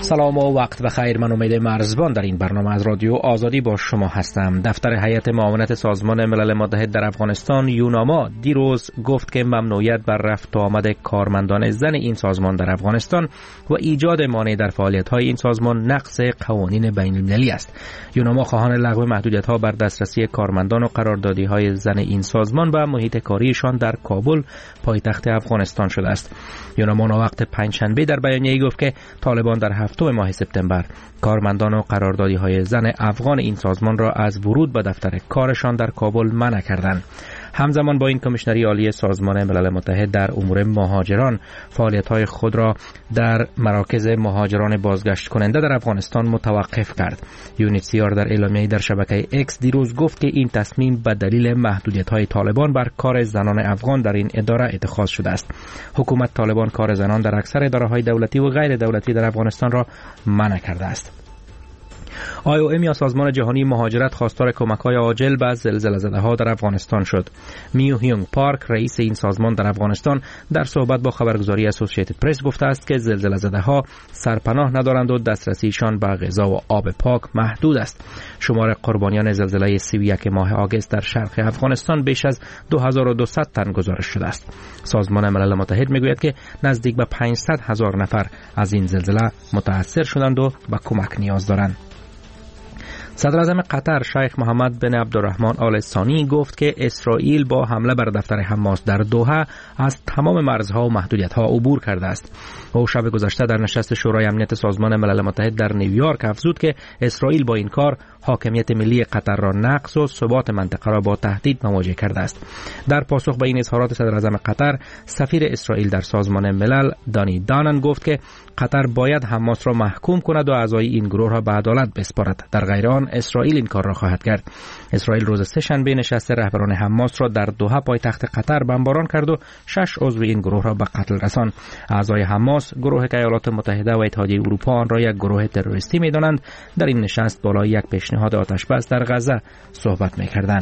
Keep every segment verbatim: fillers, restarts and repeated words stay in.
سلام و وقت بخیر. من امید مرزبان در این برنامه از رادیو آزادی با شما هستم. دفتر هیئت معاونت سازمان ملل متحد در افغانستان یوناما دیروز گفت که ممنوعیت بر رفت و آمد کارمندان زن این سازمان در افغانستان و ایجاد مانع در فعالیت‌های این سازمان نقض قوانین بین‌المللی است. یوناما خواهان لغو محدودیت‌ها بر دسترسی کارمندان و قراردادی‌های زن این سازمان و محیط کاریشان در کابل پایتخت افغانستان شده است. یوناما وقت پنجشنبه در بیانیه‌ای گفت که طالبان در هفتم ماه سپتامبر کارمندان و قراردادی‌های زن افغان این سازمان را از ورود به دفتر کارشان در کابل منع کردند. همزمان با این کمیشنری عالی سازمان ملل متحد در امور مهاجران فعالیت‌های خود را در مراکز مهاجران بازگشت کننده در افغانستان متوقف کرد. یونیسیار در اعلامیه‌ای در شبکه اکس دیروز گفت که این تصمیم به دلیل محدودیت‌های طالبان بر کار زنان افغان در این اداره اتخاذ شده است. حکومت طالبان کار زنان در اکثر اداره‌های دولتی و غیر دولتی در افغانستان را منع کرده است. آی او ام یا سازمان جهانی مهاجرت خواستار کمک‌های عاجل به زلزله‌زده‌ها در افغانستان شد. میو هیونگ پارک رئیس این سازمان در افغانستان در صحبت با خبرگزاری اسوسییتد پرس گفته است که زلزله‌زده‌ها سرپناه ندارند و دسترسیشان به غذا و آب پاک محدود است. شمار قربانیان زلزله سی و یک ماه آگوست در شرق افغانستان بیش از دو هزار و دویست تن گزارش شده است. سازمان ملل متحد میگوید که نزدیک به پانصد هزار نفر از این زلزله متاثر شدند و به کمک نیاز دارند. صدر اعظم قطر شیخ محمد بن عبدالرحمن آل ثانی گفت که اسرائیل با حمله بر دفتر حماس در دوحه از تمام مرزها و محدودیت‌ها عبور کرده است. او شب گذشته در نشست شورای امنیت سازمان ملل متحد در نیویورک افزود که اسرائیل با این کار حاکمیت ملی قطر را نقض و ثبات منطقه را با تهدید مواجه کرده است. در پاسخ به این اظهارات صدر اعظم قطر، سفیر اسرائیل در سازمان ملل دانی دانن گفت که قطر باید حماس را محکوم کند و اعضای این گروه را به عدالت بسپارد. در غیر آن اسرائیل این کار را خواهد کرد. اسرائیل روز سه‌شنبه نشست رهبران حماس را در دوحه پایتخت قطر بمباران کرد و شش عضو این گروه را به قتل رساند. اعضای حماس گروه که ایالات متحده و اتحادیه اروپا آن را یک گروه تروریستی می‌دانند در این نشست بالای یک پیشنهاد آتش بس در غزه صحبت می‌کردند.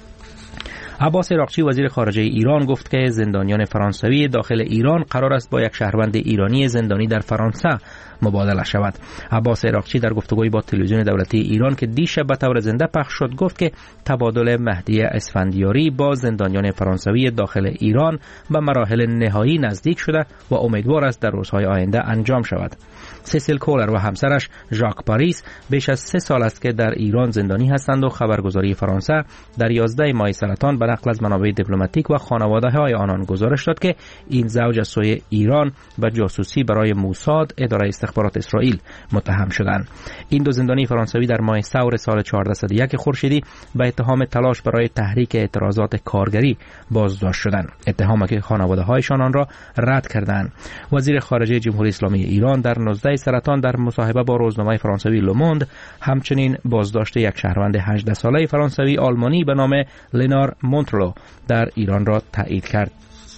عباس عراقچی وزیر خارجه ایران گفت که زندانیان فرانسوی داخل ایران قرار است با یک شهروند ایرانی زندانی در فرانسه مبادله شود. عباس عراقچی در گفتگوی با تلویزیون دولتی ایران که دیشب به طور زنده پخش شد گفت که تبادل مهدی اسفندیاری با زندانیان فرانسوی داخل ایران به مراحل نهایی نزدیک شده و امیدوار است در روزهای آینده انجام شود. سیسیل کولر و همسرش ژاک پاریس بیش از سه سال است که در ایران زندانی هستند و خبرگزاری فرانسه در یازده ماه سرطان به نقل از منابع دیپلماتیک و خانواده‌های آنان گزارش داد که این زوج از سوی ایران به جاسوسی برای موساد اداره استخبارات اسرائیل متهم شدند. این دو زندانی فرانسوی در ماه ثور سال چهارصد و یک خورشیدی به اتهام تلاش برای تحریک اعتراضات کارگری بازداشت شدند. اتهامی که خانواده‌هایشان آن را رد کردند. وزیر خارجه جمهوری اسلامی ایران در نوزده سرطان در مصاحبه با روزنامه فرانسوی لوموند همچنین بازداشت یک شهروند هجده ساله فرانسوی آلمانی به نام لنار مونترلو در ایران را تایید کرد.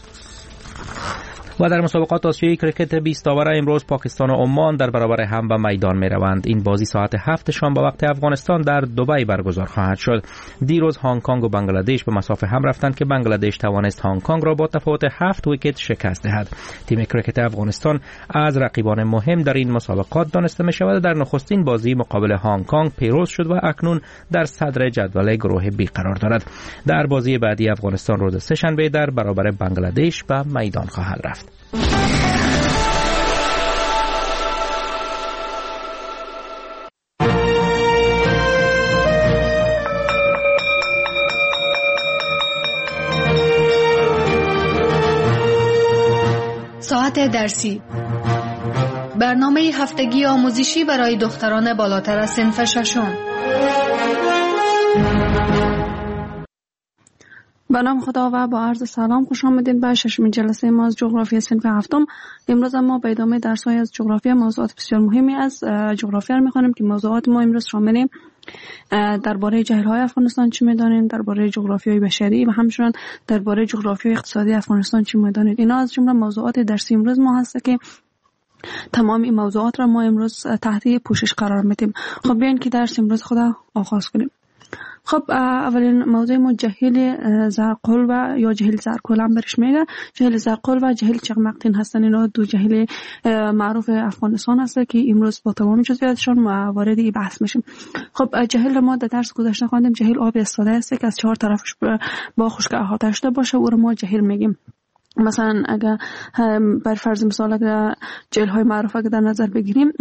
و در مسابقات آسیایی کرکت بیست آوره امروز پاکستان و عمان در برابر هم به میدان می روند. این بازی ساعت هفت شام به وقت افغانستان در دبی برگزار خواهد شد. دیروز هنگ کنگ و بنگلادش به مسافه هم رفتند که بنگلادش توانست هنگ کنگ را با تفاوت هفت ویکت شکست دهد. تیم کرکت افغانستان از رقیبان مهم در این مسابقات دانسته می شود. در نخستین بازی مقابل هنگ کنگ پیروز شد و اکنون در صدر جدول گروه بی قرار دارد. در بازی بعدی افغانستان روز سه‌شنبه در برابر بنگلادش به میدان خواهد رفت. ساعت درسی، برنامه هفتگی آموزشی برای دختران بالاتر از صنف ششم. به نام خدا و با عرض سلام خوش آمدید به ششمین جلسه ما از جغرافی صنف هفتم. امروز ما به ادامه درس‌های از جغرافی موضوعات بسیار مهمی از جغرافیا رو می‌خوانیم که موضوعات ما امروز شامل درباره جهل‌های افغانستان چی می‌دانید، درباره جغرافیای بشری و همچنین درباره جغرافیای اقتصادی افغانستان چی می‌دانید. اینا از جمله موضوعات درسی امروز ما هست که تمام این موضوعات را ما امروز تحت پوشش قرار میدیم. خب بیاین که درس امروز خدا آغاز کنیم. خب اولین موضوع ما جهیل زرقل و یا جهیل زرکل هم برش میگه. جهیل زرقل و جهیل چغمقتین هستن. اینا دو جهیل معروف افغانستان هست که امروز با تمام جزئیاتشون وارد این بحث میشیم. خب جهیل ما در درس گذشته خواندیم جهیل آب استاده است که از چهار طرفش با خشک احاطه شده باشه او رو ما جهیل میگیم. مثلا اگر بر فرض مثال اگر جهیل های معروف اگر در نظر بگیریم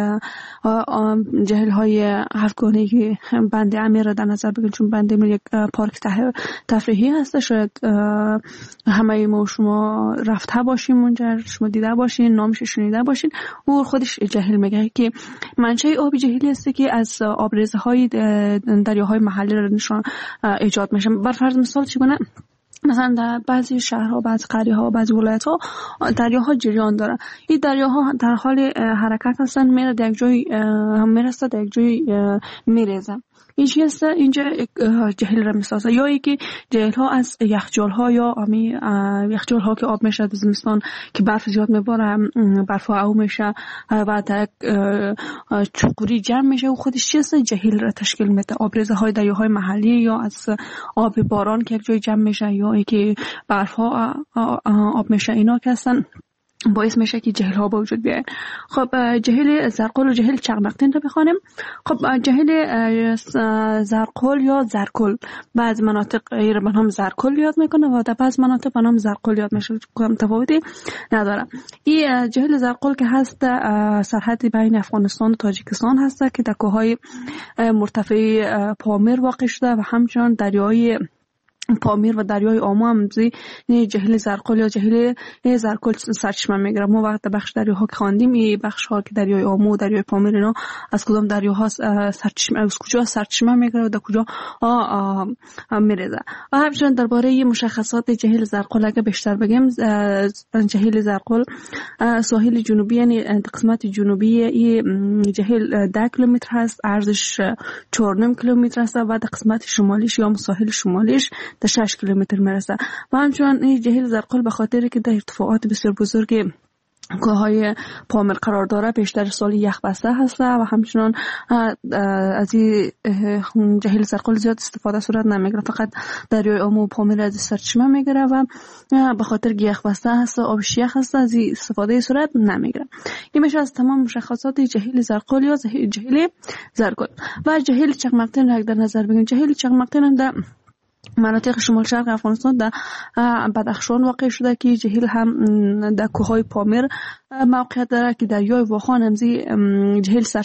جهیل های هفتگانه که بند امیر را در نظر بگیریم، چون بند امیر یک پارک تفریحی هست، شاید همه ما شما رفته باشیم اونجا، شما دیده باشین، نامش شنیده باشین. او خودش جهیل میگه که منشأ آب جهیلی است که از آبریزه های دریاهای محلی را نشان ایجاد میشه. بر فرض مثال چگونه مثلا در بعضی شهرها، بعضی قریه‌ها، بعضی ولایت‌ها دریاها جریان دارن. این دریاها در حال حرکت هستن، میره در یک جای میرسه، در یک جای میریزه. این چیست؟ اینجا جهیل را میسازه. یا اینکه جهیل ها از یخچال ها یا امی یخچال ها که آب میشه در زمستان که برف زیاد میباره، برف ها او میشه و در چقوری جمع میشه و خودش چیست؟ جهیل را تشکیل میده. آبریزه های دریاهای محلی یا از آب باران که یک جای جمع میشه یا اینکه برف ها آب میشه، اینا که هستن باعث میشه که جهیل ها به وجود بیاین. خب جهیل زرقل و جهیل چغمقتین رو بخوانیم. خب جهیل زرقل یا زرکل بعض مناطق را به نام زرکل یاد میکنه و در بعض مناطق به نام زرقل یاد میشه، کم تفاوتی نداره. این جهیل زرقل که هست سرحد بین افغانستان و تاجیکستان هست که در کوههای مرتفع پامیر واقع شده و همچنان دریای پامیر و دریای آمو هم زی جهیل زرقل یا جهیل زرکل سرچشمه میگیره. ما وقت بخش دریاها که خواندیم این بخش ها که دریای آمو و دریای پامیر اینا از کدام دریاها سرچشمه، از کجا سرچشمه میگیره و در کجا میریزه. و همچنین درباره مشخصات جهیل زرقل اگه بیشتر بگیم، جهیل زرقل ساحل جنوبی یعنی قسمت جنوبی این جهیل ده کیلومتر هست، عرضش چهار و نیم کیلومتر است و در قسمت شمالیش یا ساحل شمالیش تا شش کیلومتر میرسه. و همچنان این جهیل زرقل به خاطر که در ارتفاعات بسیار بزرگ کوههای پامیر قرار داره بیشتر سال یخ بسته هست و همچنان از این جهیل زرقل زیاد استفاده صورت نمیگیره، فقط دریای آمو و پامیر از سرچشمه میگیره و به خاطر که یخ بسته هست و آبش یخ هست از این استفاده صورت نمیگیره. این میشه از تمام مشخصات جهیل زرقل یا جهیل زرکل. و جهیل چغمقتین را در نظر بگیریم. جهیل چغمقتین هم در مناطق شمال شرق افغانستان در بدخشان واقع شده که جهیل هم در کوههای پامیر موقعیت داره که دریای واخان همزی جهیل سر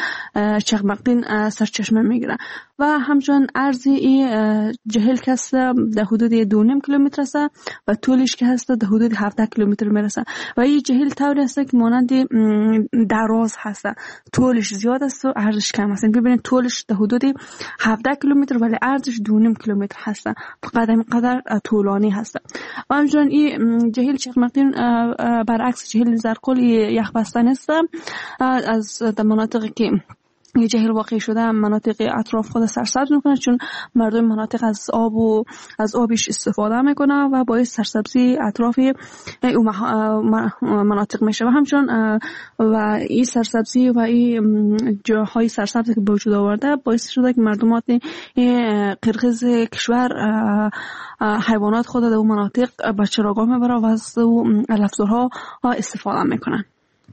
چغمقتین سرچشمه میگیره. و همچنان عرض این جهیل که هست در حدود دو نیم کیلومتر است و طولش که هست در حدود هفده کیلومتر میرسه. و این جهیل طوری است که مانند دراز هست، طولش زیاد است و عرضش کم است. ببینید طولش در حدود هفده کیلومتر ولی عرضش دو نیم کیلومتر هست، قدم قدر طولانی هست. و همچنان این جهیل چغمقتین برعکس جهیل زرکل یخ بسته نیست. از مناطقی که یه جهیل واقع شده مناطق اطراف خود سرسبز میکنه، چون مردم مناطق از آب و از آبش استفاده میکنه و باعث سرسبزی اطراف اون مناطق میشه. و همچنان و این سرسبزی و این جاهای سرسبزی که به وجود آورده باعث شده که مردمات قرقیز کشور حیوانات خود در اون مناطق به چراگاه میبره و از اون علفزارها استفاده میکنن.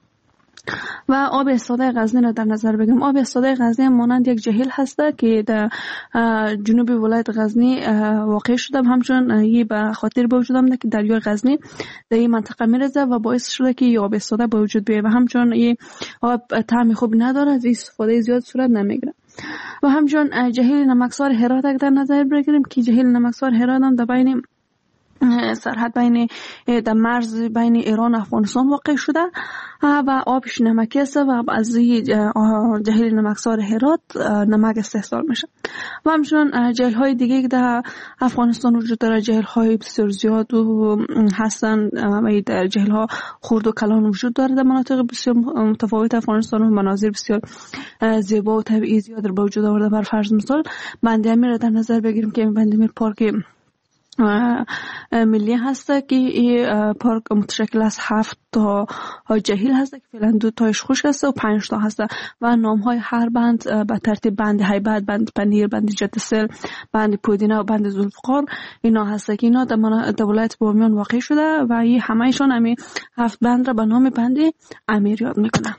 و آب استاده غزنی را در نظر بگیریم. آب استاده غزنی مانند یک جهیل هسته که در جنوب ولایت غزنی واقع شده، همچنان یه به خاطر به وجود آمده که دریای غزنی در این منطقه میرزه و باعث شده که این آب استاده به وجود بیاید و همچنان این آب طعم خوب نداره، از استفاده زیاد صورت نمیگیره. و همچنان جهیل نمکسار هرات در نظر بگیریم که جهیل نمکسار هرات هم در بین سرحد بین در مرز بین ایران و افغانستان واقع شده و آبش نمکی است و از جهیل نمکسار هرات نمک استحصال میشه. و همچنان جهیل های دیگه که در افغانستان وجود داره جهیل های بسیار زیاد و هستن و در جهیل ها خرد و کلان وجود داره در مناطق بسیار متفاوت افغانستان و مناظر بسیار زیبا و طبیعی زیاد به وجود آورده. بر فرض مثال بند امیر در نظر بگیریم که بند امیر پارک ملی هست که این پارک متشکل از هفت تا جهیل هست که فعلا دو تایش خشک هست و پنج تا هست و نام های هر بند به ترتیب بند هیبت، بند پنیر، بند جدسل، بند پودینه و بند ذوالفقار اینا هست که اینا در ولایت بامیان واقع شده و این همهشان همین هفت بند را به نام بند امیر یاد میکنه.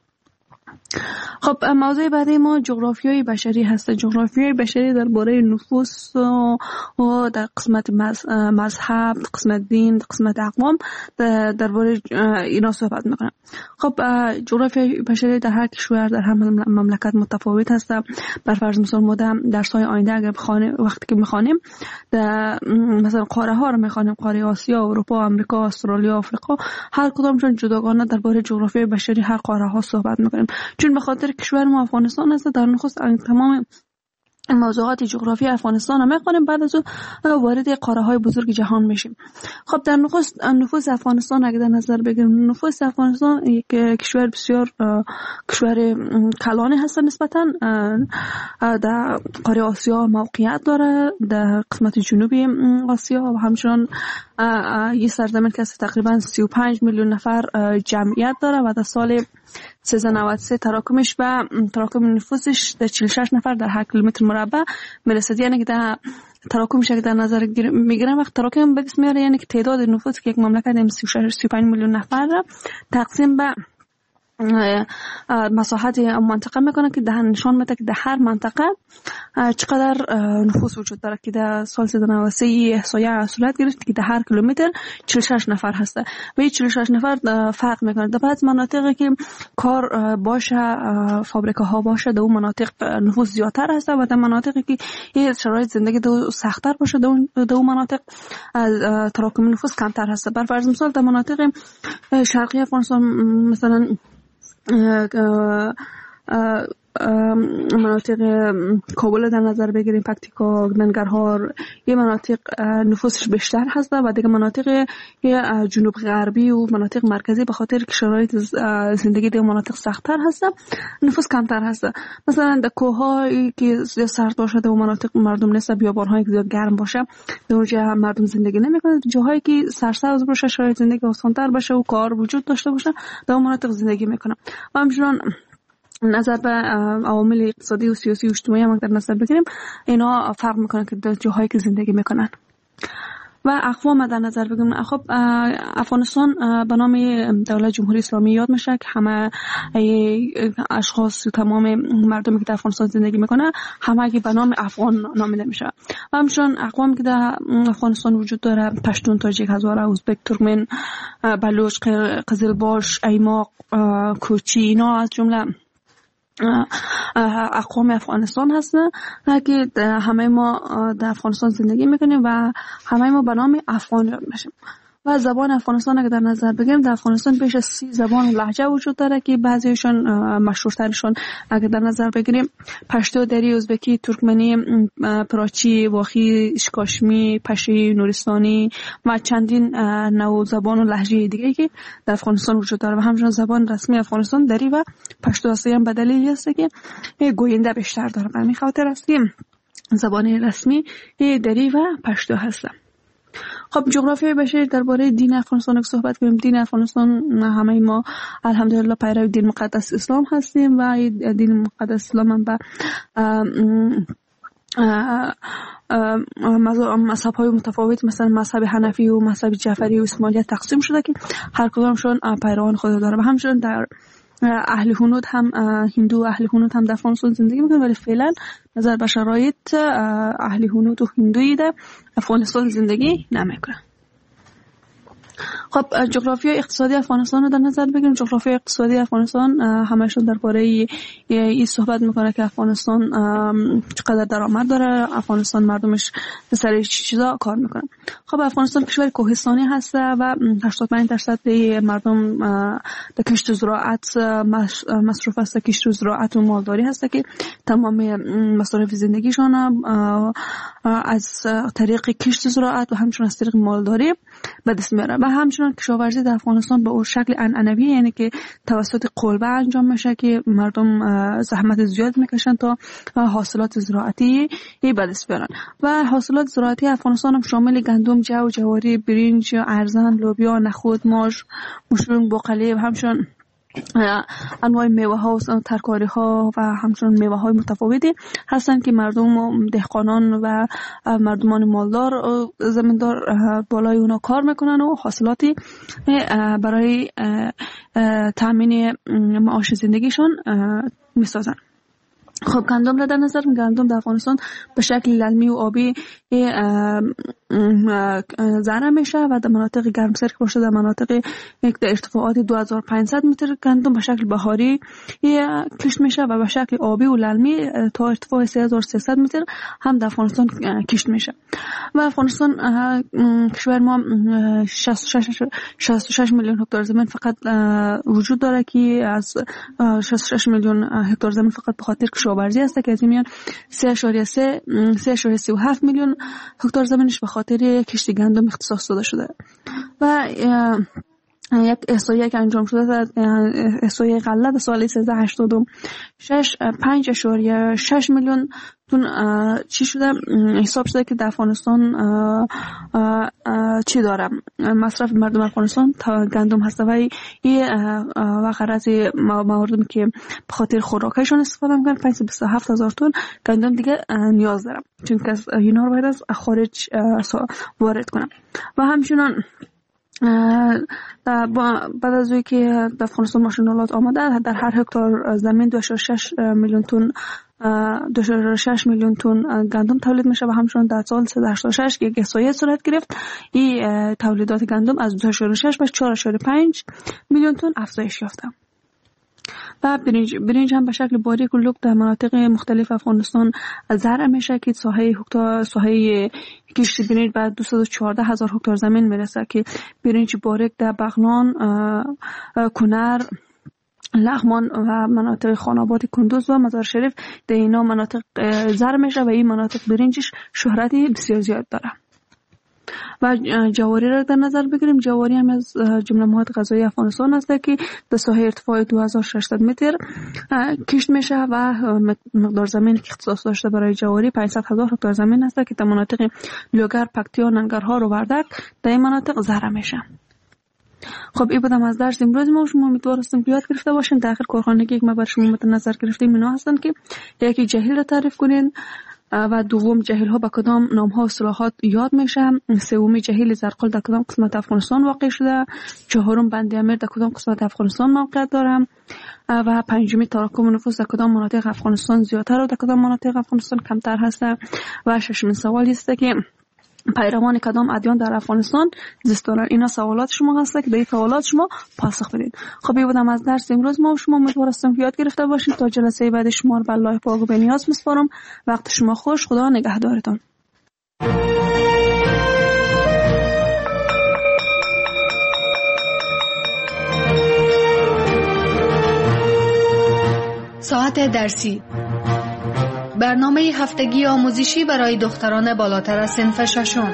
خب موضوع بعدی ما جغرافیای بشری هست. جغرافیای بشری درباره نفوس و در قسمت مذهب، قسمت دین، قسمت اقوام درباره اینا صحبت میکنم. خب جغرافیای بشری در هر کشور در هر مملکت متفاوت هست. بر فرض مثال ما در درس‌های آینده اگر بخوانیم وقتی که میخوانیم در مثلا قاره ها رو میخوانیم، قاره آسیا، اروپا، آمریکا، استرالیا، آفریقا، هر کدامشون جداگانه درباره جغرافیای بشری هر قاره ها صحبت میکنیم. چون به خاطر کشور ما افغانستان هست در نخست تمام موضوعات جغرافی افغانستان هم میخوانیم، بعد از اون وارد قاره های بزرگ جهان میشیم. خب در نخست نفوس افغانستان اگه در نظر بگیریم، نفوس افغانستان یک کشور بسیار کشور کلانی هست نسبتا در قاره آسیا موقعیت داره، در قسمت جنوبی آسیا و همچنان یه سرزمین که تقریبا سی و پنج میلیون نفر جمعیت داره و در سال سیزده نود و سه تراکمش و تراکم نفوسش در چهل و شش نفر در هر کیلومتر مربع میرسد. یعنی که در تراکمش که در نظر میگیرم وقت تراکم به دست میاره، یعنی که تعداد نفوس که یک مملکت سی و شش سی و پنج میلیون نفر را تقسیم به مساحت منطقه میکنه که ده نشان میده که در هر منطقه چقدر نفوس وجود داره که در سال سیزده نود و سه احصایه صورت گرفت که در هر کیلومتر چهل و شش نفر هسته و این چهل و شش نفر فرق میکنه. در بعض مناطقی که کار باشه، فابریکه ها باشه، در اون مناطق نفوس زیادتر هسته و در مناطقی که این شرایط زندگی در سختتر باشه در اون مناطق تراکم نفوس کمتر هسته. بر فرض مثال در مناطق شرقی افغانستان مثلا مناطق کابل در نظر بگیریم، پکتیکا، ننگرهار، یه مناطق نفوسش بیشتر هست و دیگه مناطق جنوب غربی و مناطق مرکزی به خاطر که شرایط زندگی در مناطق سخت‌تر هست نفوس کمتر هست. مثلا در کوه‌هایی که سرد باشه در مناطق مردم نیست، بیابان‌هایی که زیاد گرم باشه در اونجا مردم زندگی نمی‌کنن. جاهایی که سرسبز باشه، شرایط زندگی آسان‌تر باشه و کار وجود داشته باشه در مناطق زندگی می‌کنن. و همچنین نظر به عوامل اقتصادی و سیاسی و اجتماعی هم در نظر بگیریم، اینا فرق میکنه که در جاهایی که زندگی میکنن. و اقوام در نظر بگیریم، خب افغانستان به نام دولت جمهوری اسلامی یاد میشه که همه اشخاص و تمام مردمی که در افغانستان زندگی میکنه همه که به نام افغان نامیده میشه. و همچنین اقوام که در افغانستان وجود داره، پشتون، تاجیک، هزاره، ازبک، ترکمن، بلوچ، قزلباش، ایماق، کوچی، اینا از جمله اقوام افغانستان هستن که همه ما در افغانستان زندگی میکنیم و همه ما به نام افغان یاد میشیم. و زبان افغانستان اگه در نظر بگیریم، در افغانستان بیش از سی زبان و لهجه وجود داره که بعضیشون مشهورترشون اگه در نظر بگیریم پشتو، دری، ازبکی، ترکمنی، پراچی، واخی، اشکاشمی، پشی، نورستانی و چندین نوع زبان و لهجه دیگه که در افغانستان وجود داره. و همچنین زبان رسمی افغانستان دری و پشتو است. هم به دلیلی است که گوینده بیشتر داره، به همین خاطر است که زبان رسمی دری و پشتو هست. خب جغرافیای بشری درباره دین افغانستان که صحبت کنیم، دین افغانستان همه ما الحمدلله پیرو دین مقدس اسلام هستیم و دین مقدس اسلام هم به مذهب های متفاوت مثلا مذهب حنفی و مذهب جعفری و اسماعیلیت تقسیم شده که هر کدامشون پیروان خود داره. و همچنین در اهل هنود هم هندو اهل هنود هم در افغانستان زندگی میکنن، ولی فعلا نظر به شرایط اهل هنود و هندویی در افغانستان زندگی نمیکنن. خب جغرافیای اقتصادی افغانستان رو در نظر بگیریم. جغرافیای اقتصادی افغانستان همشون درباره این صحبت میکنه که افغانستان چقدر درآمد داره، افغانستان مردمش به سر چیزا کار میکنن. خب افغانستان کشور کوهستانی هست و هشتاد و پنج درصد مردم در کشت و زراعت مصروف است. کشت و زراعت و مالداری هست که تمام مصارف زندگیشون از طریق کشت و زراعت و همچنین از طریق مالداری به دست میاره. و همچنین همچنان کشاورزی در افغانستان به اون شکل عنعنوی، یعنی که توسط قلبه انجام میشه که مردم زحمت زیاد میکشن تا حاصلات زراعتی به دست بیارن. و حاصلات زراعتی افغانستان هم شامل گندم، جو، جواری، برنج، ارزن، لوبیا، نخود، ماش، مشروم، بقالی و همچنان انواع میوه ها و ترکاری ها و همچنان میوه های متفاوتی هستند که مردم دهقانان و مردمان مالدار زمیندار بالای اونا کار میکنن و حاصلاتی برای تامین معاش زندگیشون میسازن. خب گندم را در نظر گندم در افغانستان به شکل للمی و آبی زرع میشه و در مناطق گرمسیر که باشه در مناطق در ارتفاعات دو هزار و پانصد متر گندم به شکل بهاری کشت میشه و به شکل آبی و للمی تا ارتفاع سه هزار و سیصد متر هم در افغانستان کشت میشه. و افغانستان کشور ما شصت و شش میلیون هکتار زمین فقط وجود داره که از شصت و شش میلیون هکتار زمین فقط به خاطر کشاورزی است که از این میان سه اشاریه سی و هفت میلیون هکتار زمینش به خاطر کشت گندم اختصاص داده شده. و یک احصایه که انجام شده احصایه غله در سال سیزده هشتاد و شش پنج اشاریه شش میلیون تون چی شده حساب شده که در افغانستان چی داره مصرف مردم افغانستان تا گندم هست و و غرض مواردی که به خاطر خوراکشون استفاده میکنن پانصد و بیست و هفت هزار تن گندم دیگه نیاز دارم چون که اینا رو باید از خارج وارد کنم. و همچنان بعد از اوی که در افغانستان ماشینالات آمده در هر هکتار زمین دو و شش میلیون تن دو و شش میلیون تن گندم تولید میشه و همچنان در سال سیصد و هشتاد و شش یک احصایه صورت گرفت این تولیدات گندم از دو و شش به چهار و پنج میلیون تن افزایش یافته. و برنج برنج هم به شکل باریک و لوک در مناطق مختلف افغانستان زرع میشه که ساحه هکتار ساحه کشت برنج بعد دویست و چهارده هزار هکتار زمین میرسه که برنج باریک در بغلان، کنر، لغمان و مناطق خاناباد کندوز و مزار شریف در اینا مناطق زرع میشه و این مناطق برنجش شهرتی بسیار زیاد داره. و جواری را در نظر بگیریم. جواری هم از جمله مواد غذایی افغانستان است که در ساحه ارتفاع دو هزار و ششصد متر کشت میشه و مقدار زمین که اختصاص داشته برای جواری پانصد هزار هکتار زمین است که در مناطق لوگر، پکتیا، ننگرهار و وردک در این مناطق زرع میشه. خب این بودم از درس امروز ما. شما امیدوارم که یاد گرفته باشین. در آخر کارخانگی که ما بر شما مد نظر گرفتیم اینا هستن که یکی جاهل را تعریف کنین و دوم جاهل ها با کدام نام ها و اصطلاحات یاد میشه، سومی جاهل زرقل در کدام قسمت افغانستان واقع شده، چهارم بند امیر در کدام قسمت افغانستان موقعیت داره و پنجمی تراکم نفوس در کدام مناطق افغانستان زیادتر و در کدام مناطق افغانستان کمتر هسته و ششمین سوال است که پیروان کدام ادیان در افغانستان زیستانند. اینا سوالات شما هست که به این سوالات شما پاسخ بدید. خب این بودم از درس امروز ما. شما امیدوارم که یاد گرفته باشید. تا جلسه بعد شما رو به الله پاک و به نیاز میسپارم. وقت شما خوش. خدا نگهدارتان. ساعت درسی، برنامه هفتگی آموزشی برای دختران بالاتر از صنف ششم.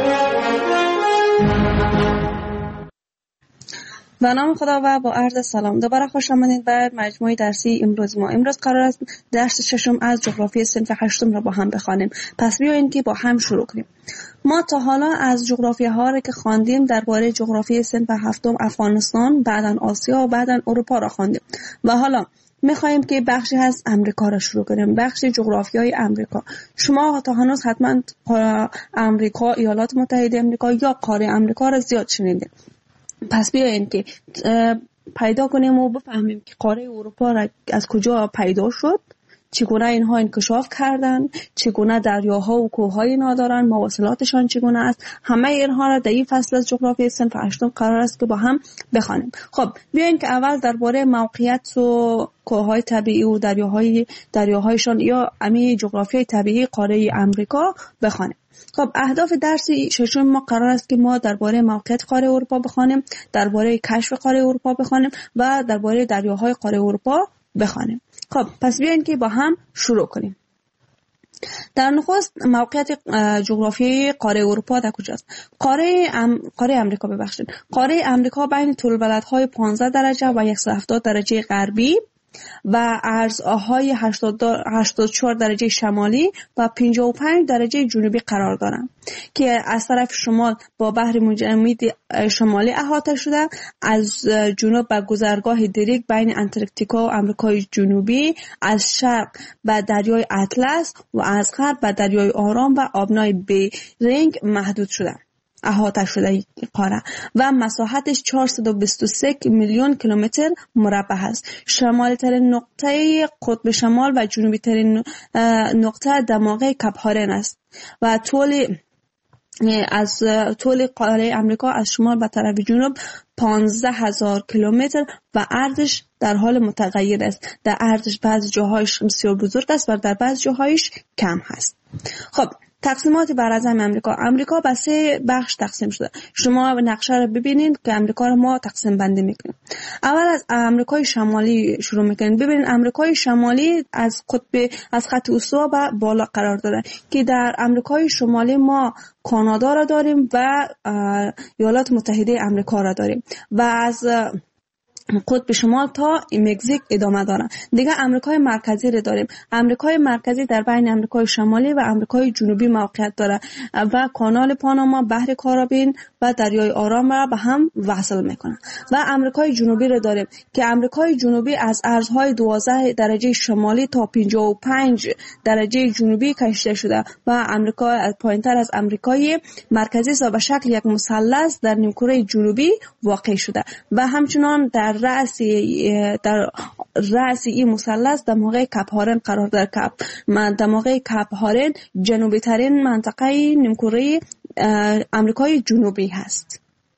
به نام خدا و با عرض سلام دوباره خوش آمدید به مجموعه درسی امروز ما. امروز قرار است درس ششم از جغرافی صنف هشتم را با هم بخوانیم. پس بیایید که با هم شروع کنیم. ما تا حالا از جغرافی ها را که خواندیم درباره جغرافی صنف هفتم افغانستان، بعداً آسیا و بعداً اروپا را خواندیم و حالا میخوایم که بخشی از امریکا را شروع کنیم، بخش جغرافیای امریکا. شما تا هنوز حتما امریکا، ایالات متحده امریکا یا قاره امریکا را زیاد شنیدید. پس بیایید که پیدا کنیم و بفهمیم که قاره اروپا را از کجا پیدا شد، چگونه اینها انکشاف کردن، چگونه دریاها و کوههای اینا دارن، مواصلاتشان چگونه است. همه اینها را در این فصل از جغرافی صنف هشتم قرار است که با هم بخوانیم. خب بیاین که اول درباره موقعیت و کوههای طبیعی و دریاهای دریاهایشان یا امی جغرافیای طبیعی قاره امریکا بخوانیم. خب اهداف درس ششم ما قرار است که ما درباره موقعیت قاره اروپا بخوانیم، درباره کشف قاره اروپا بخوانیم و درباره دریاهای قاره اروپا بخوانیم. خب پس بیاین که با هم شروع کنیم. در نخست موقعیت جغرافیایی قاره اروپا در کجاست؟ قاره ام... قاره امریکا ببخشید. قاره امریکا بین طول‌البلدهای پانزده درجه و صد و هفتاد درجه غربی و عرضهای هشتاد و چهار درجه شمالی و پنجاه و پنج درجه جنوبی قرار دارند که از طرف شمال با بحر متجمد شمالی احاطه شده، از جنوب به گذرگاه دریک بین انتارکتیکا و آمریکای جنوبی، از شرق به دریای اطلس و از غرب به دریای آرام و آبنای بیرینگ محدود شده احاطه شده این قاره و مساحتش چهارصد و بیست و سه میلیون کیلومتر مربع است. شمالی ترین نقطه قطب شمال و جنوبی ترین نقطه دماغه کپ هارن است و طول از طول قاره امریکا از شمال به طرف جنوب پانزده هزار کیلومتر و عرضش در حال متغیر است. در عرضش بعضی جاهایش بسیار بزرگ است و در بعضی جاهایش کم هست. خب تقسیمات براعظم امریکا. امریکا به سه بخش تقسیم شده. شما نقشه رو ببینید که امریکا رو ما تقسیم بندی میکنیم. اول از امریکای شمالی شروع میکنیم. ببینید امریکای شمالی از قطب از خط استوا به بالا قرار داره که در امریکای شمالی ما کانادا را داریم و ایالات متحده امریکا را داریم و از قطب شمال تا مکزیک ادامه دارن. دیگه امریکای مرکزی رو داریم. امریکای مرکزی در بین امریکای شمالی و امریکای جنوبی موقعیت داره و کانال پاناما، بحر کارائیبین و دریای آرام را به هم وصل میکنه. و امریکای جنوبی رو داریم که امریکای جنوبی از ارزهای دوازده درجه شمالی تا پنجاه و پنج درجه جنوبی کشیده شده و امریکا پایینتر از امریکای مرکزی است و به شکل یک مثلث در نیمکره جنوبی واقع شده و همچنان در رأس در رأس این مثلث دماغه کپ هارن قرار داره. کپ دماغه کپ هارن جنوبی ترین منطقه نیمکره امریکای جنوبی هست.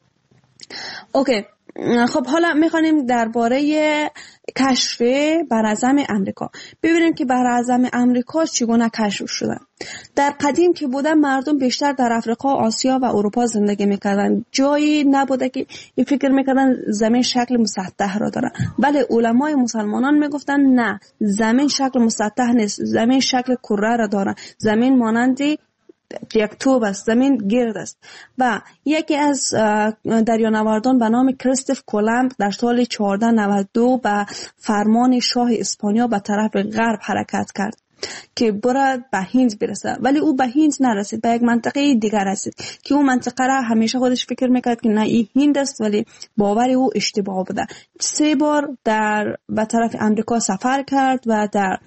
اوکی، خب حالا میخوانیم درباره کشف براعظم امریکا. ببینیم که براعظم امریکا چگونه کشف شده. در قدیم که بوده مردم بیشتر در افریقا، آسیا و اروپا زندگی میکردن. جایی نبوده که این فکر میکردن زمین شکل مسطح را داره. بله علمای مسلمانان میگفتن نه، زمین شکل مسطح نیست، زمین شکل کره را داره. زمین مانندی یک توپ است، زمین گرد است. و یکی از دریانوردان به نام کریستوف کولومب در سال چهارده نود و دو به فرمان شاه اسپانیا به طرف غرب حرکت کرد که برد به هند برسه، ولی او به هند نرسید، به یک منطقه دیگر رسید که اون منطقه را همیشه خودش فکر میکرد که نه این هند است، ولی باور او اشتباه بوده. سه بار در به طرف امریکا سفر کرد و در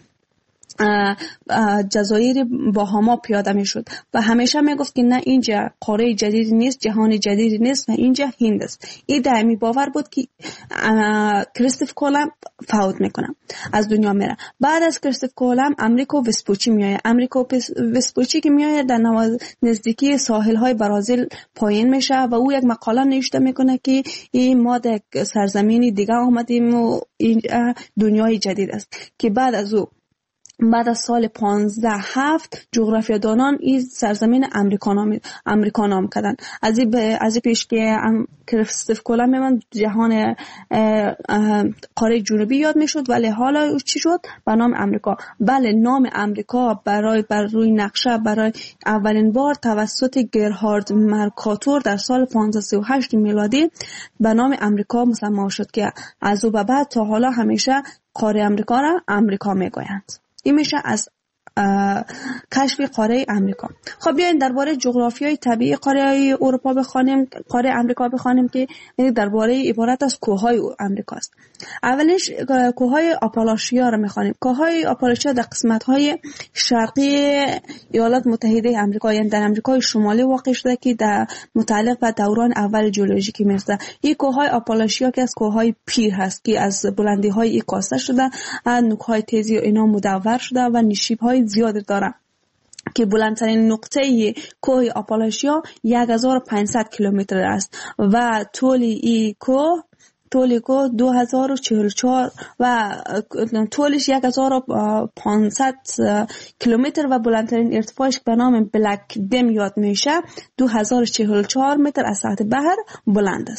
جزایر باهاما پیاده می شد و همیشه می گفت که نه اینجا قاره جدیدی نیست، جهان جدیدی نیست و اینجا هند است. این دائمی باور بود که کریستوف کولومب فوت میکنه، از دنیا میره. بعد از کریستوف کولومب امریکو وسپوچی میآید. امریکو وسپوچی که میآید در نزدیکی ساحل های برازیل پایین میشه و او یک مقاله نوشته میکنه که این ما در سرزمینی دیگه آمدیم و این دنیای جدید است که بعد از او بعد از سال پانزده هفت جغرافیادانان این سرزمین امریکا نام امریکا نام کردن. از این از این پیش که کریستوف کولومب من جهان قاره جنوبی یاد میشد، ولی حالا چی شد؟ به نام امریکا. بله نام امریکا برای بر روی نقشه برای اولین بار توسط گرهارد مرکاتور در سال پانزده سی و هشت میلادی به نام امریکا مسمى شد که از او به بعد تا حالا همیشه قاره امریکا را امریکا میگویند. این میشه از کشف قاره امریکا. خب بیاین درباره جغرافیای طبیعی قاره اروپا بخوانیم، قاره امریکا بخوانیم که درباره عبارت از کوههای امریکا است. اولش کوههای آپالاشیا را میخوانیم. کوههای آپالاشیا در قسمت‌های شرقی ایالات متحده آمریکا، یعنی در آمریکای شمالی واقع شده که در متعلق به دوران اول ژئولوژیکی میرسه. این کوههای آپالاشیا که از کوههای پیر هست که از بلندی‌های ای کاسته شده، نوک‌های تیزی و اینا مدور شده و نشیب‌های زیاد داره که بلندترین نقطه کوه آپالاشیا هزار و پانصد کیلومتر است و طول این کوه طول کوه دو هزار و چهل و چهار و طولش هزار و پانصد کیلومتر و بلندترین ارتفاعش به نام بلک دم یاد میشه دو هزار و چهل و چهار متر از سطح بحر بلند است.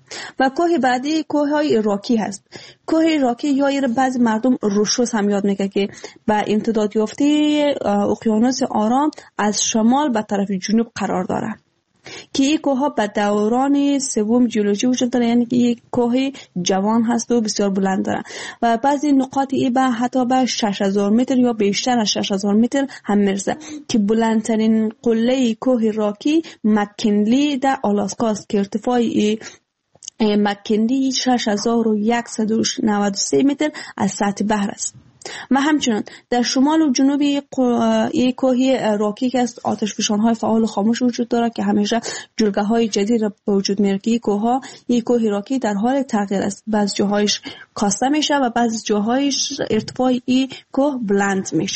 و کوه بعدی کوه های راکی هست. کوه راکی یا ایر بعضی مردم روشوس هم یاد میگه که با امتداد یافته اقیانوس آرام از شمال به طرف جنوب قرار داره که این کوه ها به دوران سوم جیولوژی وجود داره، یعنی که یک کوه جوان هست و بسیار بلند داره و بعضی نقاط ای به حتی به شش هزار متر یا بیشتر از شش هزار متر هم میرسه که بلندترین قله کوه راکی مکنلی در آلاسکا است که ارتفاع مکنلی شش هزار و صد و نود و سه متر از سطح بحر است. و همچنان در شمال و جنوب یک کوه راکی که است آتشفشان‌های فعال و خاموش وجود داره که همیشه جلگه‌های جدید به وجود میاره که کوه‌ها یک کوه راکی در حال تغییر است. بعض جاهایش کاسته میشه و بعض جاهایش ارتفاع این کوه بلند میشه.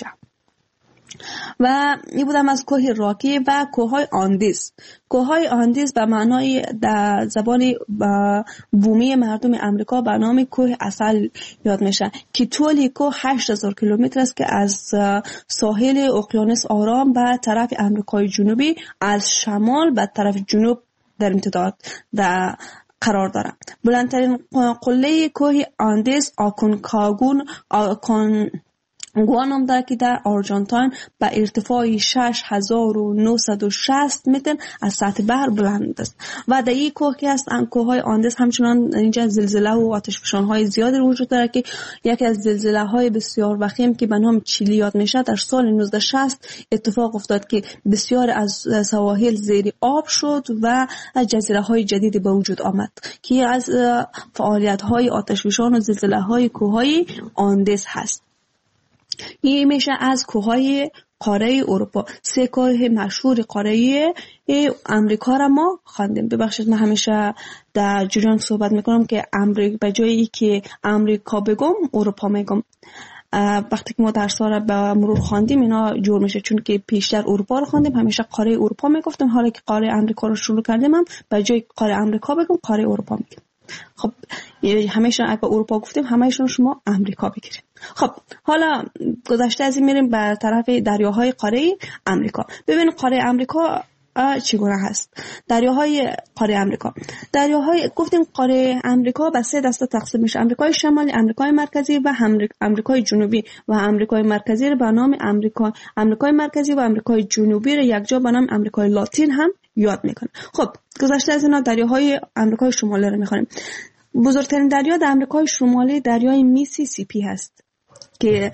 و این بودم از کوه راکی و کوههای آندیز. کوههای آندیز به معنای در زبان بومی مردم امریکا به نام کوه عسل یاد میشه که طول کوه هشت هزار کیلومتر است که از ساحل اقیانوس آرام به طرف امریکای جنوبی از شمال به طرف جنوب در امتداد در قرار داره. بلندترین قله کوه آندیز آکونکاگون آکون گوانم داره که در آرژانتین به ارتفاع شش هزار و نهصد و شصت متر از سطح بحر بلند است و در این کوه که است کوههای آندیز همچنان اینجا زلزله و آتشفشان‌های زیادی وجود داره که یکی از زلزله‌های بسیار وخیم که به نام چیلی یاد میشه در سال نوزده شصت اتفاق افتاد که بسیار از سواحل زیر آب شد و جزیره‌های جدیدی به وجود آمد که از فعالیت‌های آتشفشان و زلزله‌های کوههای آندیز هست. این میشه از کوههای قاره اروپا. سه کوه مشهور قاره امریکا را ما خواندیم. ببخشید من همیشه در جریان صحبت میکنم که امریکا به جایی که امریکا بگم اروپا میگم. وقتی که ما درس را به مرور خواندیم اینا جور میشه، چون که پیشتر اروپا رو خواندیم همیشه قاره اروپا میگفتیم، حالا که قاره امریکا رو شروع کردیم هم به جای قاره امریکا بگم قاره اروپا میگیم. خب همیشه اگه اروپا گفتیم همه‌شون شما امریکا بگیرید. خب حالا گذشته از این میریم به طرف دریاهای قاره امریکا. ببینید قاره امریکا چگونه هست. دریاهای قاره امریکا دریاهای گفتیم قاره امریکا به سه دسته تقسیم میشه: امریکای شمالی، امریکای مرکزی و امریکای جنوبی. و امریکای مرکزی رو به نام امریکا امریکای مرکزی و امریکای جنوبی رو یکجا به نام امریکای لاتین هم یاد میکنه. خب گذشته از اینا دریاهای امریکای شمالی رو میخونیم. بزرگترین دریا در امریکای شمالی دریای میسیسیپی هست که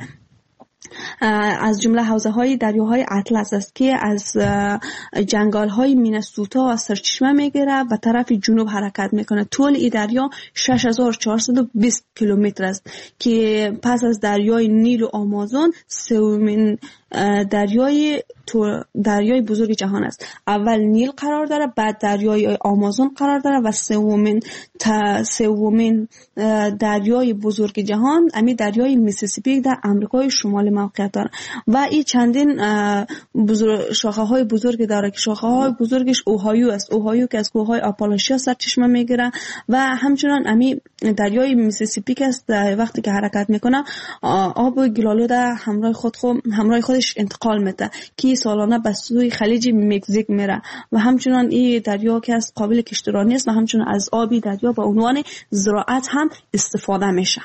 از جمله حوزه‌های دریاهای اطلس است که از جنگل‌های مینسوتا سرچشمه میگیره و طرف جنوب حرکت میکنه. طول این دریا شش هزار و چهارصد و بیست کیلومتر است که پس از دریای نیل و آمازون سومین دریای دریای بزرگ جهان است. اول نیل قرار داره، بعد دریای آمازون قرار داره و سومین تا سومین دریای بزرگ جهان امی دریای میسیسیپی در امریکای شمالی موقعیت داره و این چندین بزرگ شاخه های بزرگ داره که شاخه های بزرگش اوهایو است. اوهایو که از کوههای آپالاشیا سرچشمه میگیره و همچنان امی دریای میسیسیپی که است وقتی که حرکت میکنه آب گلالود همراه خود خو همراه خودش انتقال میده که سالانه به سوی خلیج مکزیک میره و همچنان این دریا که از قابل کشتیرانی است و همچنان از آبی دریا به عنوان زراعت هم استفاده میشه.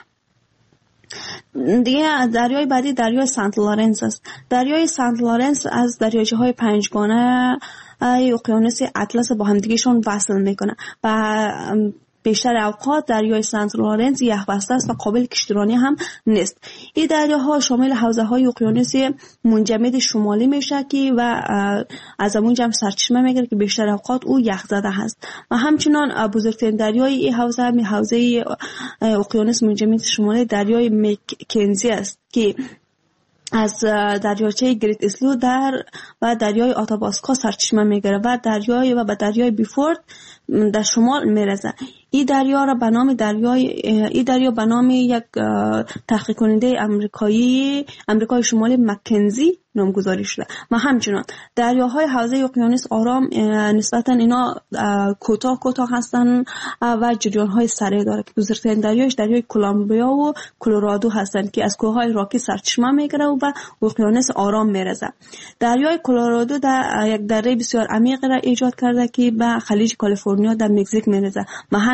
دیگه دریای بعدی دریای سنت لارنس است. دریای سنت لارنس از دریاچه های پنجگانه اقیانوس اطلس با همدیگهشون وصل میکنه و بیشتر اوقات دریای سنت لارنس یخبسته است و قابل کشتیرانی هم نیست. این دریاها شامل حوزه‌های اقیانوس منجمد شمالی میشه که و از اونجا هم سرچشمه میگیره که بیشتر اوقات او یخزده هست و همچنان بزرگترین دریای این حوزه می حوزه اقیانوس منجمد شمالی دریای مکنزی است که از دریاچه گریت اسلو در و دریای آتاباسکا سرچشمه میگیره و دریای و به دریای بیفورد در شمال میرسه. این دریا را به نام دریای این دریا به نام یک تحقیق کننده آمریکایی آمریکای شمالی مکنزی نامگذاری شده و همچنان دریاهای حوزه اقیانوس آرام نسبتا اینا کوتاه کوتاه هستن و جریان‌های سریع داره که بزرگترین دریایش دریای کلمبیا و کلرادو هستند که از کوههای راکی سرچشمه میگیره و به اقیانوس آرام میرسه. دریای کلرادو در یک دره بسیار عمیق را ایجاد کرده که به خلیج کالیفرنیا در مکزیک میرسه و هم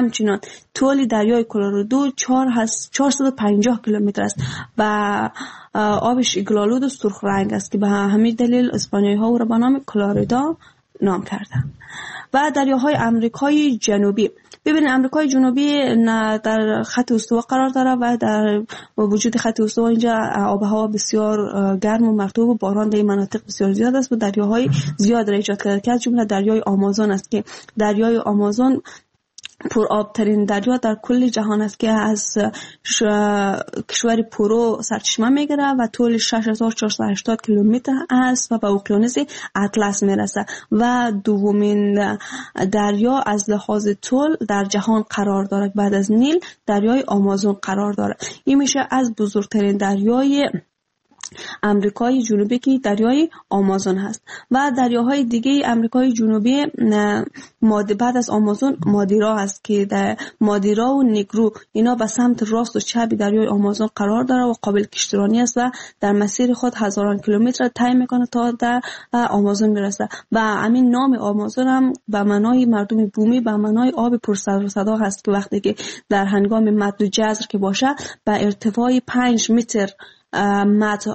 همچنان طول دریای کلرادو چهارصد و پنجاه کیلومتر است و آبش گلالود و سرخ رنگ است که به همین دلیل اسپانیایی ها او را به نام کلوریدا نام کردند. و دریاهای آمریکای جنوبی، ببینید آمریکای جنوبی در خط استوا قرار داره و در وجود خط استوا اینجا آب و هوا بسیار گرم و مرطوب و باران در این مناطق بسیار زیاد است و دریاهای زیاد را ایجاد کرده که از جمله دریای آمازون است که دریای آمازون پر آب ترین دریا در کل جهان است که از کشور پرو سرچشمه میگیره و طول شش هزار و چهارصد و هشتاد کیلومتر است و به اقیانوس اطلس میرسه و دومین دریا از لحاظ طول در جهان قرار دارد. بعد از نیل دریای آمازون قرار دارد. این میشه از بزرگترین دریای امریکای جنوبی که دریای آمازون هست. و دریاهای دیگه امریکای جنوبی بعد از آمازون مادیرا هست که در مادیرا و نیگرو اینا به سمت راست و چپ دریای آمازون قرار داره و قابل کشتیرانی است و در مسیر خود هزاران کیلومتر طی میکنه تا در آمازون برسه. و همین نام آمازون هم به معنای مردم بومی به معنای آب پر سر و صدا هست که وقتی که در هنگام مد و جزر که باشه به ارتفاع پنج متر مد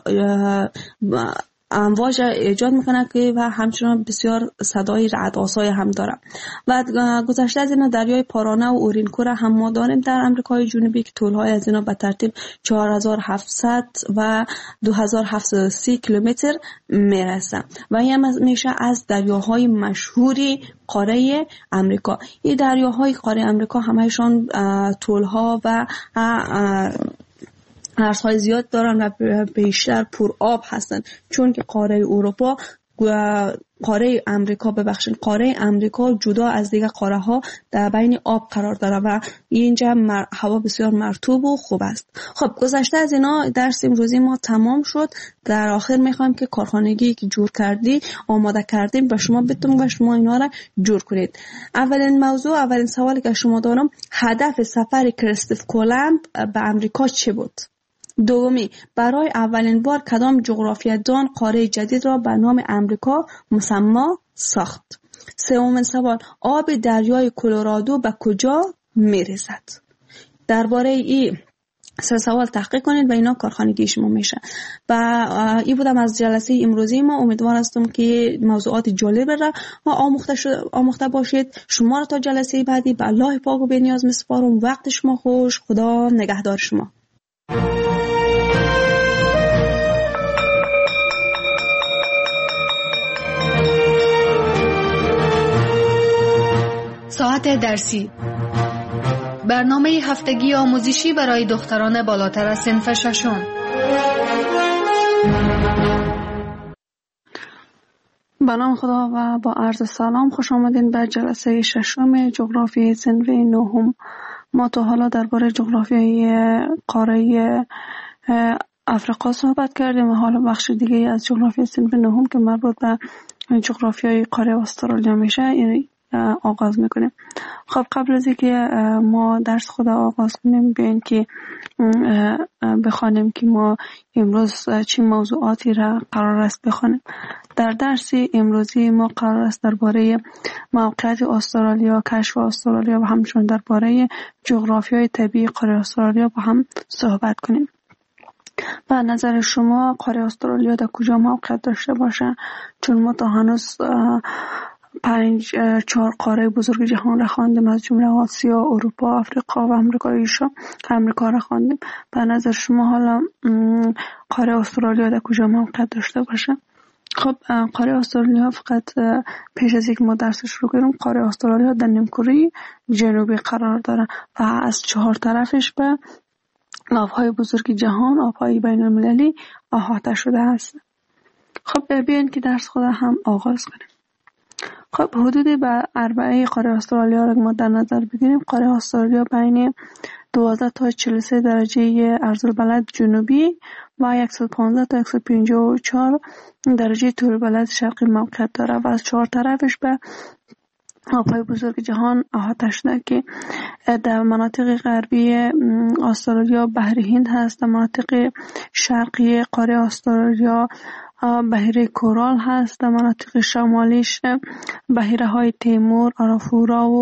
امواج ایجاد میکنه که و همچنان بسیار صدای رعدآسای هم داره. و گذشته از اینا دریای پارانه و اورینکو را هم ما داریم در امریکای جنوبی که طولهای از اینا به ترتیب چهار هزار و هفتصد و دو هزار و هفتصد و سی کیلومتر میرسه و این میشه از دریاهای مشهوری قاره امریکا. این دریاهای قاره امریکا همهشان طولها و ارزهای زیاد دارن و بیشتر پر آب هستن چون که قاره اروپا قاره امریکا ببخشید قاره امریکا جدا از دیگه قاره ها در بین آب قرار داره و اینجا مر... هوا بسیار مرطوب و خوب است. خب گذشته از اینا درس امروزی ما تمام شد. در آخر میخوایم که کارخانگی که جور کردی آماده کردیم به شما بتونم و شما اینا را جور کنید. اولین موضوع اولین سوالی که شما دارم هدف سفر کریستوف کولومب به امریکا چه بود؟ دومی برای اولین بار کدام جغرافیادان قاره جدید را به نام امریکا مسمی ساخت؟ سومین سوال آب دریای کلرادو به کجا میرسد؟ درباره این سه سوال تحقیق کنید و اینا کارخانگی شما میشه. و این بودم از جلسه امروزی ما. امیدوار هستم که موضوعات جالب را آموخته آموخته باشید. شما را تا جلسه بعدی به الله پاک و بی‌نیاز میسپارم. وقت شما خوش. خدا نگهدار شما. ساعت درسی برنامه هفتگی آموزشی برای دختران بالاتر از صنف ششم. به نام خدا و با عرض سلام خوش آمدین به جلسه ششم جغرافیای صنف نهم. ما تا حالا درباره جغرافیای قاره افریقا صحبت کردیم و حالا بخش دیگه از جغرافیای صنف نهم که مربوط به جغرافیای قاره استرالیا میشه آغاز میکنیم. خب قبل از اینکه ما درس خود آغاز کنیم بیاین که بخوانیم که ما امروز چه موضوعاتی را قرار است بخوانیم. در درس امروزی ما قرار است درباره موقعیت استرالیا، کشف استرالیا و همچنین درباره جغرافیای طبیعی قاره استرالیا با هم صحبت کنیم. به نظر شما قاره استرالیا در کجا موقعیت داشته باشه؟ چون ما تا هنوز پنج چهار قاره بزرگ جهان را خواندیم از جمله آسیا، اروپا، افریقا و امریکای شا امریکا را خواندیم. به نظر شما حالا قاره استرالیا در کجا موقعیت داشته باشه؟ خب قاره استرالیا فقط پیش از یک ما درس شروع کنیم قاره استرالیا در نیمکره جنوبی قرار داره و از چهار طرفش به آبهای بزرگ جهان، آبهای بین المللی احاطه شده است. خب بیاین که درس خود هم آغاز کنیم. خب حدود به اربعه قاره استرالیا را ما در نظر بگیریم. قاره استرالیا بین دوازده تا چهل و سه درجه عرض‌البلد جنوبی و صد و پانزده تا صد و پنجاه و چهار درجه طول بلد شرقی موقعیت داره و از چهار طرفش به آبهای بزرگ جهان احاطه شده که در مناطق غربی استرالیا بحر هند هست، در مناطق شرقی قاره استرالیا بحیره کورال هست، در مناطق شمالیش بحیره های تیمور، آرافورا و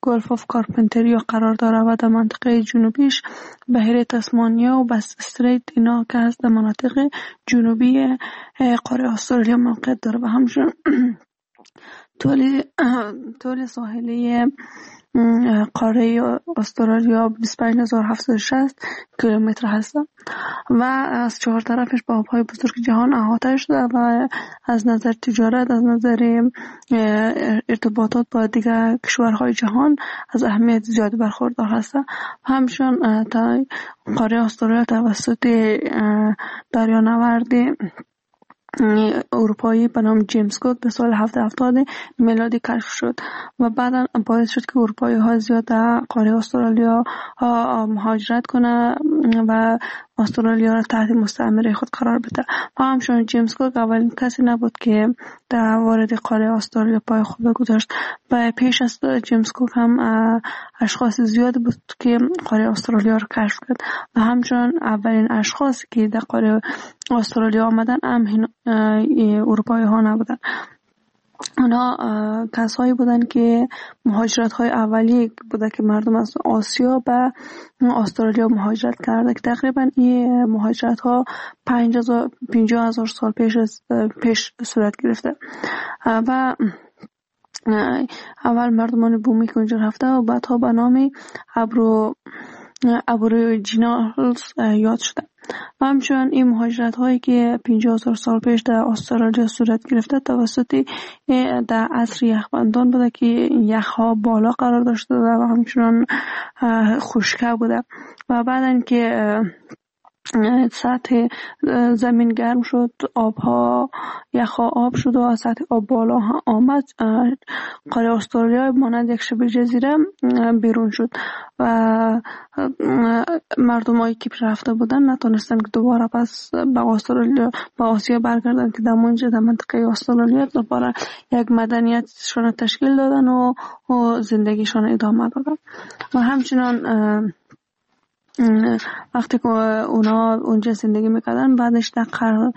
گلف آف کارپنتریا قرار داره و در منطقه جنوبیش بحیره تسمانیا و بس استریت اینا که هست در مناطق جنوبی قاره استرالیا موقعیت داره و همچنین طول طول ساحلی قاره استرالیا بیست و پنج هزار و هفتصد و شصت کیلومتر هست و از چهار طرفش با آبهای بزرگ جهان احاطه شده و از نظر تجارت، از نظر ارتباطات با دیگر کشورهای جهان از اهمیت زیاد برخوردار هست. همچنین قاره استرالیا توسط دریانورد اروپایی به نام جیمز کوک به سال هفتصد و هفتاد میلادی کشف شد و بعدا باعث شد که اروپایی ها زیاد در قاره استرالیا مهاجرت کنه و استرالیا را تحت مستعمره خود قرار بده. و همچنین جیمز کوک اولین کسی نبود که در وارد قاره استرالیا پای خود گذاشت و پیش از جیمز کوک هم اشخاص زیاد بود که قاره استرالیا را کشف کرد و همچنین اولین اشخاصی که در قاره استرالیا آمدن هم اروپایی ها نبودن. اونا کسایی بودن که مهاجرت های اولیه بوده که مردم از آسیا به استرالیا مهاجرت کرده که تقریبا این مهاجرت ها پنجاه هزار سال پیش از پیش صورت گرفته و اول مردمان بومی که اونجا رفته و بعدها به نام ابرو ابوریجینالز یاد شده. و همچنین این مهاجرت هایی که پنجاه هزار سال پیش در استرالیا صورت گرفته توسط در عصر یخبندان بوده که یخ ها بالا قرار داشته و همچنین خشکه بوده و بعدن که سطح زمین گرم شد، آبها یخها آب شد و سطح آب بالا آمد، قاره استرالیا مانند یک شبه جزیره بیرون شد و مردمایی که رفته بودن نتونستن که دوباره پس به استرالیا به آسیا برگردن که در اونجا در منطقه استرالیا دوباره یک مدنیتشون تشکیل دادن و, و زندگیشون ادامه دادن. و همچنان وقتی که اونا اونجا زندگی میکردن بعدش در قرن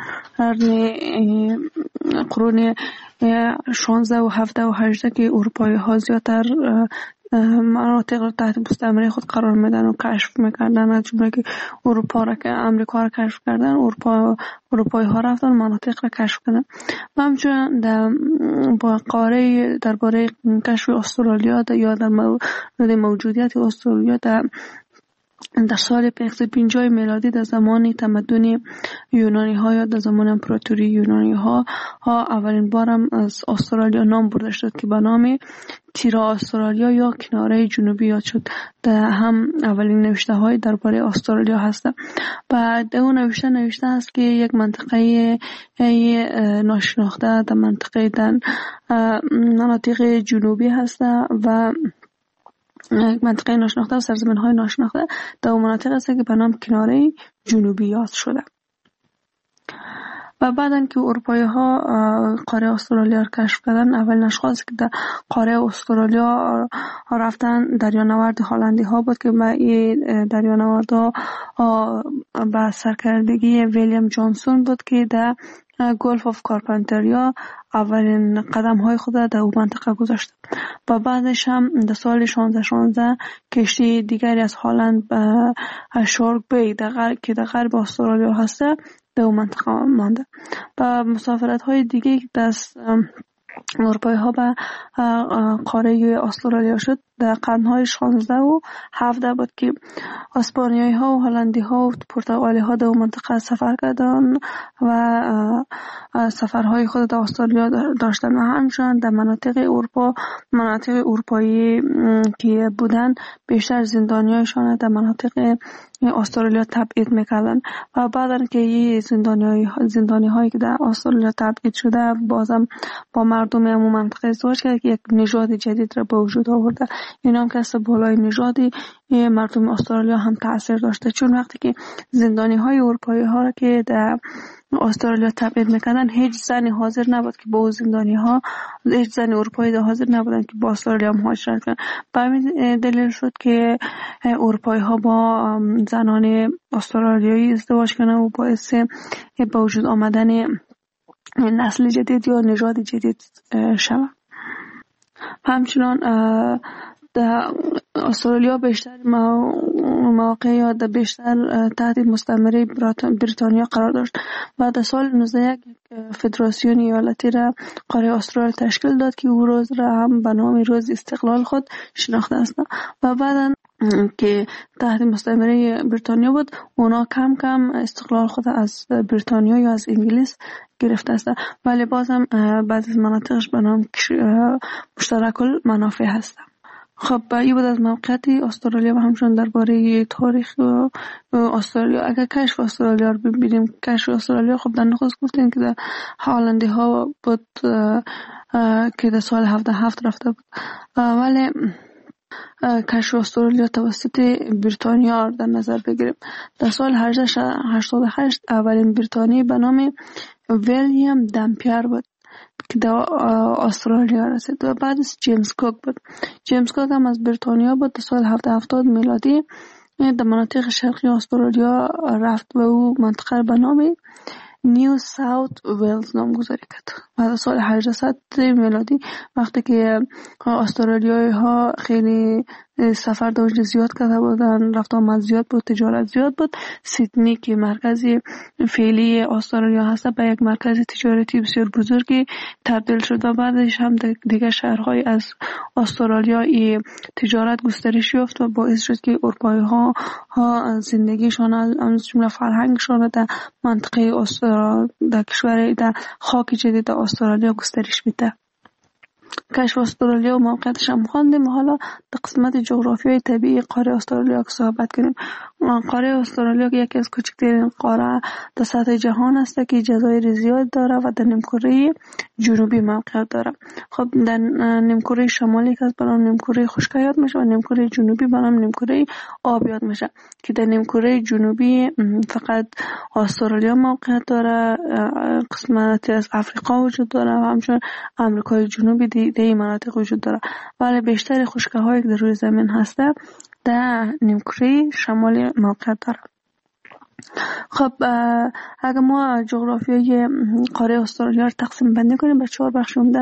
قرون شانزده و هفده و هجده که اروپایی ها زیادتر مناطق رو تحت مستعمره خود قرار میدن و کشف میکردن، از جمله که اروپا را که امریکا را کشف کردن، اروپا اروپایی ها رفتن مناطق را کشف کردن. و همچنین در با قاره درباره کشف استرالیا یا در مورد موجودیت استرالیا در در سال پانصد و پنجاه میلادی در زمان تمدن یونانی ها یا در زمان امپراتوری یونانی ها ها اولین بارم از استرالیا نام برده شد که به نام تیرا استرالیا یا کناره جنوبی یاد شد. در هم اولین نوشته های درباره استرالیا هست. بعد اون نوشته نوشته است که یک منطقه ناشناخته در منطقه در مناطق جنوبی هست و منطقه ناشناخته و سرزمین های ناشناخته در مناطق است که به نام کناره جنوبی یاد شده. و بعدن که اروپایی ها قاره استرالیا را کشف کردن، اولین اشخاصی که در قاره استرالیا رفتن دریانورد هلندی ها بود که با این دریانورد ها با سرکردگی ویلیام جانسون بود که در گلف آف کارپنتریا اولین قدم های خود در اون منطقه گذاشت. و بعدش هم در سال شانزده شانزده کشتی دیگری از هلند به شارک بی که در غرب استرالیا هسته به اون منطقه مانده. و مسافرت های دیگه دست اروپایی ها به قاره استرالیا شد در قرنهای شانزده و هفده بود که اسپانیایی ها و هلندی ها و پرتغالی ها در اون منطقه سفر کردن و سفرهای خود در استرالیا داشتن و همچنین در مناطق اروپا مناطق اروپایی که بودن بیشتر زندانیایشان در مناطق استرالیا تبعید میکردن. و بعدن که این زندانی زندانی هایی که در استرالیا تبعید شده بازم با مردم همون منطقه ازدواج کرد که یک نژاد جدید را به وجود آورده. این هم که از بالای نژادی مردم استرالیا هم تاثیر داشته، چون وقتی که زندانی های اروپایی ها را که در استرالیا تبعید میکردن هیچ زنی حاضر نبود که با زندانی ها هیچ زن اروپایی حاضر نبودن که با استرالیا مهاجرت کنن. به همین دلیل شد که اروپایی ها با زنان استرالیایی ازدواج کردن و باعث به وجود آمدن نسل جدید یا نژاد جدید شود. همچنان در استرالیا بیشتر مواقع یا در بیشتر تحت مستعمره بریتانیا قرار داشت و در سال نوزده صد و یک فدراسیون ایالتی را قاره استرالیا تشکیل داد که او روز را هم به نام روز استقلال خود شناخته است و بعدا که تحت مستعمره بریتانیا بود اونا کم کم استقلال خود از بریتانیا یا از انگلیس گرفته است ولی باز هم بعضی از مناطقش به نام مشترک المنافع هست. خب این بود از موقعیت استرالیا و همچنین درباره تاریخ استرالیا. اگر کشف استرالیا رو ببینیم، کشف استرالیا خب در نخست گفتیم که در هالندی ها بود که در سال هفده هفت رفته بود ولی کشف استرالیا توسط بریتانیا در نظر بگیریم. در سال هجده هشتاد و هشت اولین بریتانی به نام ویلیام دمپیر بود که در استرالیا رسید و بعدش جیمز کوک بود. جیمز کوک هم از بریتانیا بود. در سال هفتصد و هفتاد میلادی در مناطق شرقی استرالیا رفت و او منطقه به نام نیو ساوت ویلز نامگذاری کرد. و در سال هجده میلادی وقتی که استرالیایی ها خیلی سفر در اونجا زیاد کرده بودن، رفت آمد زیاد بود، تجارت زیاد بود، سیدنی که مرکزی فعلی استرالیا هست به یک مرکز تجارتی بسیار بزرگی تبدیل شد و بعدش هم دیگر شهرهای از استرالیا ای تجارت گسترش یافت و باعث شد که اروپایی ها ها زندگیشان از جمله فرهنگشان در منطقه در کشور در خاک جدید در استرالیا گسترش میده. کشف استرالیا و موقعیتش هم خواندیم. حالا در قسمت جغرافیای طبیعی قاره استرالیا که صحبت کنیم. قاره استرالیا یکی از کوچکترین قاره در سطح جهان است که جزایر زیاد داره و در نیمکره جنوبی موقعیت داره. خب در نیمکره شمالی که از برام نیمکره خشک یاد میشه و نیمکره جنوبی برام نیمکره آب یاد میشه که در نیمکره جنوبی فقط استرالیا موقعیت داره، قسمتی از افریقا وجود داره و همچنین امریکای جنوبی در این مناطق وجود داره ولی بیشتر خشکی هایی که در روی زمین هسته در نیمکره شمالی موقعیت داره. خب اگر ما جغرافیای قاره استرالیا رو تقسیم بندی کنیم به چهار بخش اونده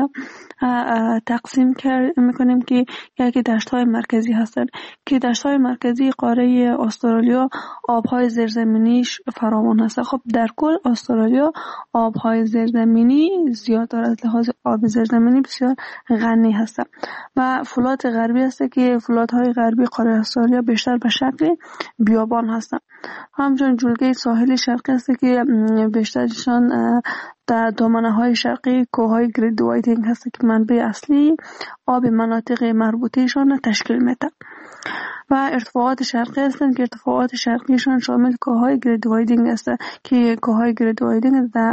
تقسیم میکنیم که یکی دشت های مرکزی هستن که دشت های مرکزی قاره استرالیا آبهای زیرزمینیش فراوان هست. خب در کل استرالیا آبهای زیرزمینی زیاد داره، از لحاظ آب زیرزمینی بسیار غنی هست و فلات غربی هست که فلات های غربی قاره استرالیا بیشتر به شکل بیابان هستن. همچنین جلگه ساحلی شرقی هست که بیشترشان در دامنه های شرقی کوههای گرید وایتینگ هست که منبع اصلی آب مناطق مربوطهشان تشکیل میده و ارتفاعات شرقی هستند که ارتفاعات شرقیشان شامل کوههای گرید وایتینگ است که کوههای گرید وایتینگ در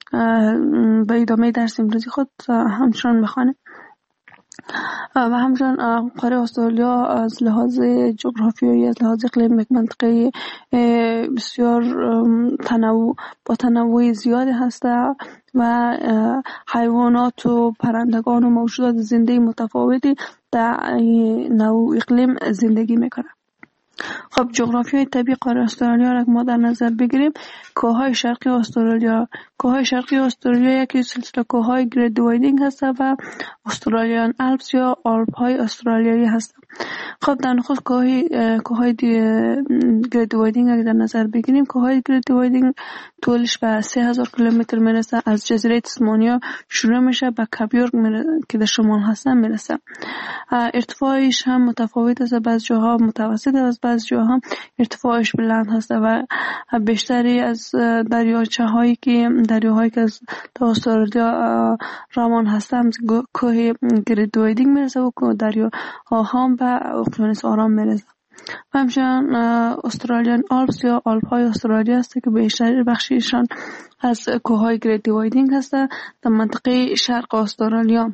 به ادامه درس امروزی خود همچنان میخوانیم. و همچنین قاره استرالیا از لحاظ جغرافیایی، از لحاظ اقلیم یک منطقه بسیار تنوع با تنوع زیادی هست و حیوانات و پرندگان و موجودات زنده متفاوتی در نوع اقلیم زندگی میکنه. خب جغرافیای طبیعی قاره استرالیا را ما در نظر بگیریم. کوههای شرقی استرالیا کوههای شرقی استرالیا یکی سلسله کوههای گرید وایتینگ هست و استرالیان آلپس یا آلپ های استرالیایی هست. خب در نخست کوههای کوههای گرید وایتینگ اگر در نظر بگیریم، کوههای گرید وایتینگ طولش به سه هزار کیلومتر میرسه. از جزیره تسمانیا شروع میشه به کاپیورک که در شمال هستن میرسه. ارتفاعش هم متفاوت است، بعض جاها متوسط است، بعض جاها هم ارتفاعش بلند هست و بیشتری از دریاچه هایی که دریاهایی که از استرالیا روان هستن کوه گرید وایتینگ میرسه و دریا هم به اقیانوس آرام میرسه. و همچنین استرالیان آلپس یا آلپ های استرالیا هست که بیشتر بخشیشان از کوههای گرید وایتینگ هست در منطقه شرق استرالیا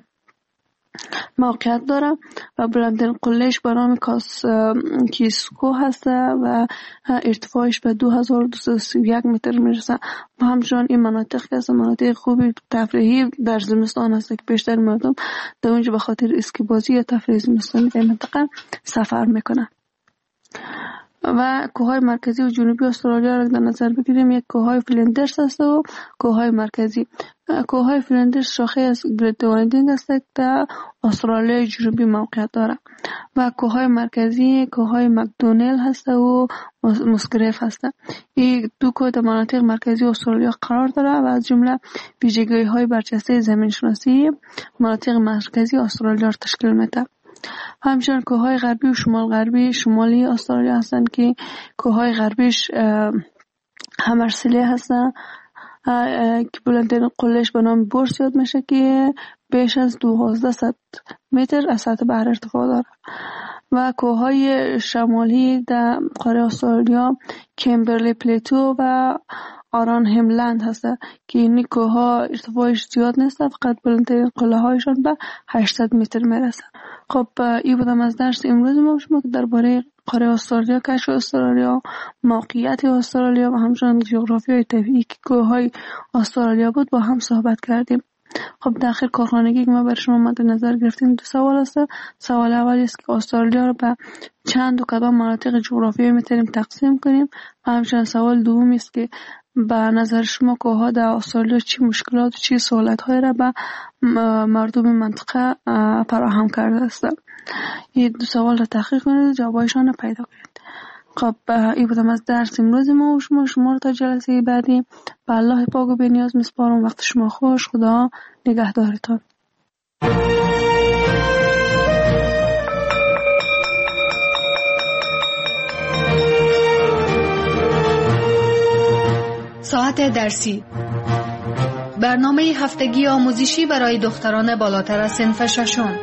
موقعیت داره و بلندترین قلهش به نام کاس کیسکو هست و ارتفاعش به دو هزار و دویست و سی و یک متر میرسه. و همچنین این مناطق که از مناطق خوبی تفریحی در زمستان هست که بیشتر مردم در اونجا به خاطر اسکی بازی یا تفریح زمستانی در منطقه سفر میکنه. و کوههای مرکزی و جنوبی استرالیا را در نظر بگیریم، یک کوههای فلندرز است و کوههای مرکزی. کوههای فلندرز شاخه از گریت وایندینگ است که در استرالیا جنوبی موقعیت دارد و کوههای مرکزی کوههای مکدونل هست و مسگریف هست. این دو کوه در مناطق مرکزی استرالیا قرار دارد و از جمله ویژگی‌های برجسته زمین‌شناسی مناطق مرکزی استرالیا را تشکیل می‌دهد. همچنین کوههای غربی و شمال غربی شمالی استرالیا هستند که کوههای غربیش همرسلی هستند که بلندترین قلهش به نام بورس یاد میشه که بیش از دوازده متر از سطح بحر ارتفاع داره و کوههای شمالی در قاره استرالیا کمبرلی پلیتو و آران هملند هست که این کوهها ارتفاعش زیاد نیست، فقط بلندترین قله هایشان به هشتصد متر میرسه. خب این بودم از درس امروز ما شما که درباره قاره استرالیا، کشف استرالیا، موقعیت استرالیا و همچنین جغرافیای طبیعی که کوههای استرالیا بود با هم صحبت کردیم. خب در آخر کارخانگی که ما برای شما مد نظر گرفتیم دو سوال است. سوال اولی است که استرالیا رو به چند و کدام مناطق جغرافیایی میتونیم تقسیم کنیم و همچنین سوال دومی است که به نظر شما کوهها در استرالیا چی مشکلات و چی سهولت‌هایی را به مردم منطقه فراهم کرده است. این دو سوال را تحقیق کنید و جوابایشان را پیدا کنید. خب این بودم از درس امروز ما و شما شما رو تا جلسه بعدی به الله پاک و بی‌نیاز میسپارم. وقت شما خوش. خدا نگهدارتان. ساعت درسی، برنامه هفتگی آموزشی برای دختران بالاتر از صنف ششم.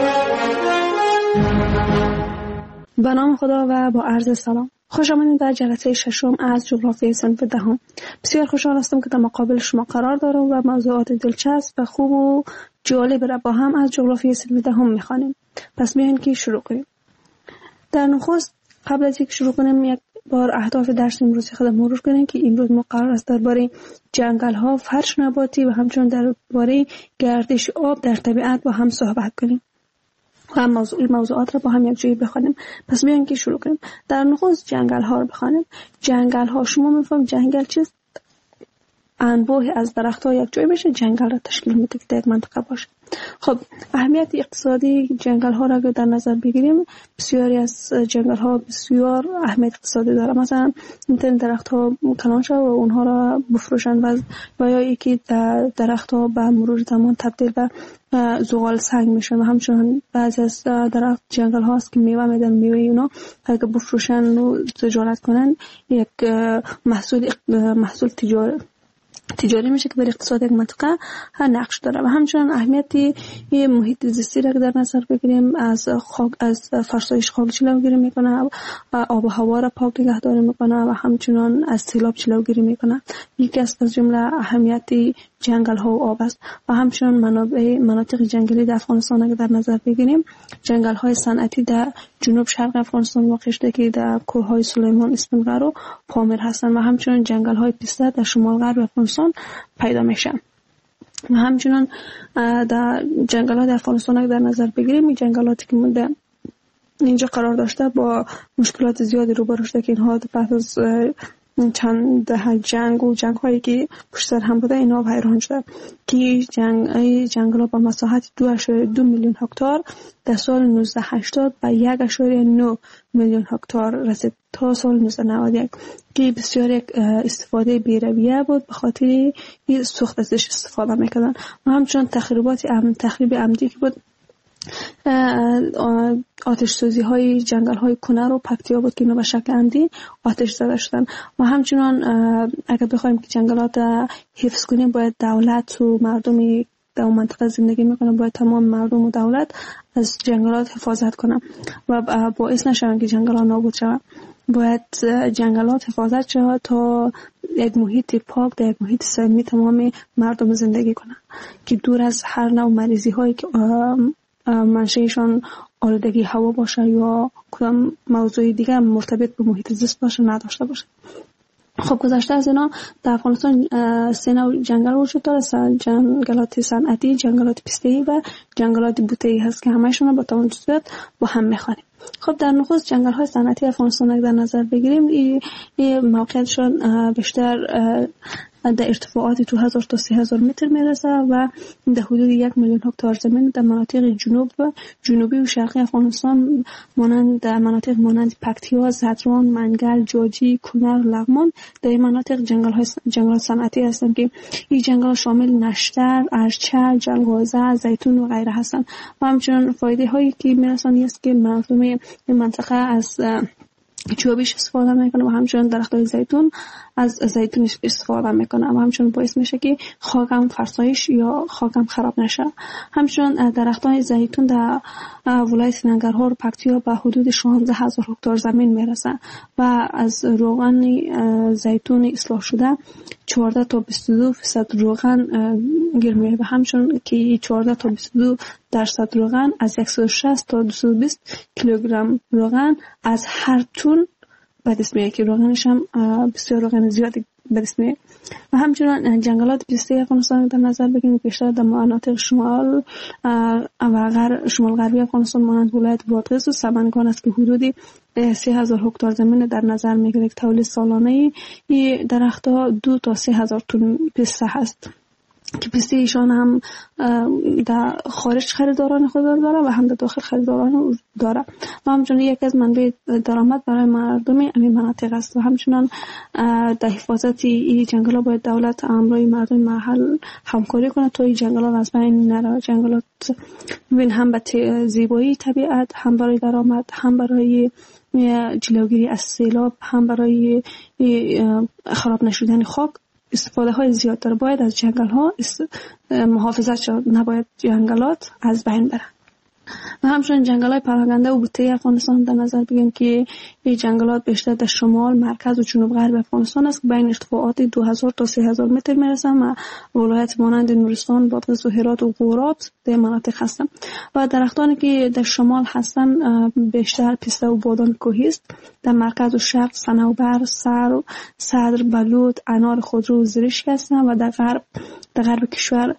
به نام خدا و با عرض سلام. خوش آمدید در جلسه ششم از جغرافیای صنف دهم. بسیار خوشحال هستم که در مقابل شما قرار دارم و موضوعات دلچسب و خوب و جالب را با هم از جغرافیای صنف دهم می‌خوانیم. پس بیاین که شروع کنیم. در نخست قبل از اینکه شروع کنیم یک بار اهداف درس امروز خودم مرور کنیم که امروز ما قرار است درباره جنگل‌ها، فرش نباتی و همچنین درباره گردش آب در طبیعت با هم صحبت کنیم. و هم موضوع موضوعات را با هم یک جایی بخوانیم. پس بیاین که شروع کنیم. در نخست جنگل‌ها رو بخوانیم. جنگل‌ها، شما می‌فهمید جنگل چیست؟ انواعی از درخت‌ها یک جای بشه جنگل را تشکیل میده که در یک منطقه باشه. خب اهمیت اقتصادی جنگل‌ها را اگر در نظر بگیریم، بسیاری از جنگل‌ها بسیار اهمیت اقتصادی داره. مثلا میتونن درخت‌ها کلان شوند و اونها را بفروشن و و یا اینکه درخت‌ها به مرور زمان تبدیل به زغال سنگ میشن و همچنین بعضی از درخت جنگل‌ها هست که میوه میدن، میوه اونا اگه بفروشن و تجارت کنن یک محصول محصول تجاری تجاری میشه که در اقتصاد یک منطقه ها نقش داره. و همچنین اهمیتی محیط زیستی را در نظر بگیریم، از خاک از فرسایش خاک جلوگیری میکنه، آب و هوا را پاک نگهداری میکنه و همچنین از سیلاب جلوگیری میکنه. یکی از جمله اهمیتی جنگل ها و آب است. و همچنین منابع مناطق جنگلی در افغانستان را در نظر بگیریم، جنگل های صنعتی در جنوب شرق افغانستان واقع شده که در کوه های سلیمان، اسفندقر و پامیر هستند و همچنین جنگل های پیسته در شمال غرب افغانستان پیدا میشن. و همچنین در جنگلات در افغانستان در نظر بگیریم، این جنگلاتی که در اینجا قرار داشته با مشکلات زیادی روبرو شده که اینها بعد از چند ده جنگ و جنگ هایی که پشت سر هم بوده اینها ویران شده که جنگ جنگلات با مساحت دو اشاری دو میلیون هکتار در سال نوزده هشتاد به یک اشاری نه میلیون هکتار رسید تا سال نوزده نود و یک که بسیار یک استفاده بی‌رویه بود، به خاطر این سوخت ازش استفاده میکردن. و همچنین تخریبات ام تخریب عمدی که بود، آتش سوزی های جنگل های کنر و پکتیا بود که اینا به شکل عمدی آتش زده شدن. و همچنان اگر بخوایم که جنگلات حفظ کنیم، باید دولت و مردمی در اون منطقه زندگی میکنن باید تمام مردم و دولت از جنگلات حفاظت کنن و باعث نشون که جنگلات نابود شوند. باید جنگلات حفاظت شود تا یک محیط پاک در یک محیط سالم تمام مردم زندگی کنن که دور از هر نوع مریضی هایی که منشأشان آلودگی هوا باشه یا کدام موضوع دیگه مرتبط به محیط زیست باشه نداشته باشه. خب گذشته از اینا در افغانستان سه نوع جنگل وجود داره، جنگلات صنعتی، جنگلات پیسته‌ای و جنگلات بوته‌ای هست که همه‌شون با توان جزئیات با هم می‌خوانیم. خب در نخست جنگل‌های صنعتی افغانستان در نظر بگیریم، این موقعیتشون بیشتر در ارتفاعات دو هزار تا سه هزار متر میرسه و در حدود یک میلیون هکتار زمین در مناطق جنوب و جنوبی و شرقی افغانستان مانند در مناطق مانند پکتیا، زدران، منگل، جاجی، کنر، لغمان در این مناطق جنگل‌های جنگلات صنعتی هستند که این جنگل شامل نشتر، ارچه، جلغوزه، زیتون و غیره هستند و همچنین فایده هایی که میرسند است که مردم این منطقه از چوبش استفاده میکنه و همچنین درختای زیتون از زیتون استفاده میکنه و همچنین باعث میشه که خاکم فرسایش یا خاکم خراب نشه. همچنین درختای زیتون در ولایت ننگرهار و پکتیا به حدود شانزده هزار هکتار زمین میرسه و از روغن زیتون اصلاح شده چهارده تا بیست و دو درصد روغن گیر میاد و همچنین که چهارده تا بیست و دو درصد روغن از صد و شصت تا دویست و بیست کیلوگرم روغن از هر تن به دست میاد که روغنش هم بسیار روغن زیادی به دست میاد. و همچنین جنگلات پیسته‌ای افغانستان در نظر بگیریم بیشتر در مناطق شمال و غرب شمال غربی افغانستان مانند ولایت بادغیس و سمنگان است که حدودی سه هزار هکتار زمین در نظر میگیره که تولید سالانه این درخت‌ها دو تا سه هزار تن پسته هست که پسته ایشان هم در خارج خریداران خود داره و هم در داخل خریداران داره و همچنین یک از منبع درآمد برای مردم این مناطق است و همچنین در حفاظت این جنگل‌ها باید دولت همراه مردم محل همکاری کنه تا این جنگل‌ها از بین نره. جنگلات ببین هم به زیبایی طبیعت، هم برای درآمد، هم برای جلوگیری از سیلاب، هم برای خراب نشدن خاک استفاده های زیاد داره. باید از جنگل ها محافظت شد، نباید جنگلات از بین بره. و همچنین جنگل های پراکنده و بوته افغانستان در نظر بگیریم که این جنگلات بیشتر در شمال، مرکز و جنوب غرب افغانستان است که بین ارتفاعات دو هزار تا سه هزار متر میرسن و ولایت مانند نورستان، بادغیس و هرات و غورات در مناطق هستند. و درختانی که در شمال هستند بیشتر پیسته و بادام کوهی است. در مرکز و شرق صنوبر، سر، صدر، بلوط، انار خودرو و زرشک هستند و در غرب در غرب کشور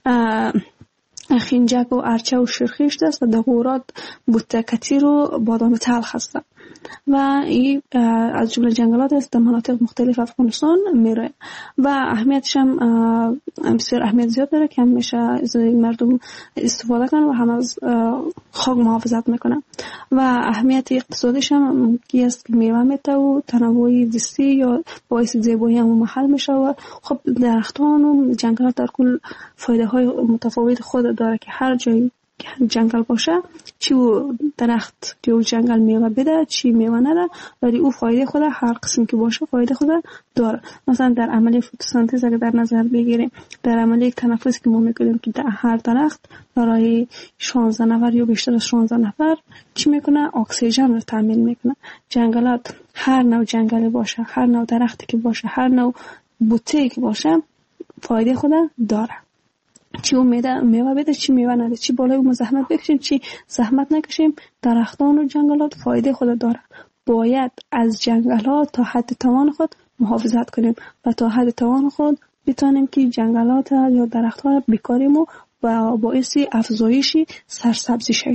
خینجک و ارچه و شرخیشت است و در غورات بوته کتیر و بادام تلخ هست و این از جمله جنگلات است در مناطق مختلف افغانستان میره و اهمیتش هم بسیار اهمیت زیاد داره که همیشه مردم استفاده کنن و هم از خاک محافظت میکنن و اهمیت اقتصادیش هم کی است که میوه میده و تنوع زیستی یا باعث زیبایی هم محل میشه و خب درختان و جنگلات در کل فایده های متفاوت خود داره که هر جایی جنگل باشه چی و درخت که او جنگل میوه بده چی میوه نده ولی او فایده خود هر قسم که باشه فایده خود داره. مثلا در عملیه فتوسنتز اگه در نظر بگیریم در عملیه تنفس که ما میکنیم که در هر درخت برای شانزده نفر یا بیشتر از شانزده نفر چی میکنه اکسیژن رو تامین میکنه. جنگلات هر نوع جنگلی باشه، هر نوع درختی که باشه، هر نوع بوته که باشه فایده خود داره. چی میوه میوه بده چی میوه نده، چی بالای اون زحمت بکشیم چی زحمت نکشیم، درختان و جنگلات فایده خود داره. باید از جنگلات تا حد توان خود محافظت کنیم و تا حد توان خود بتونیم که جنگلات یا درخت‌ها را بکاریم و باعث افزایش سرسبزی شویم.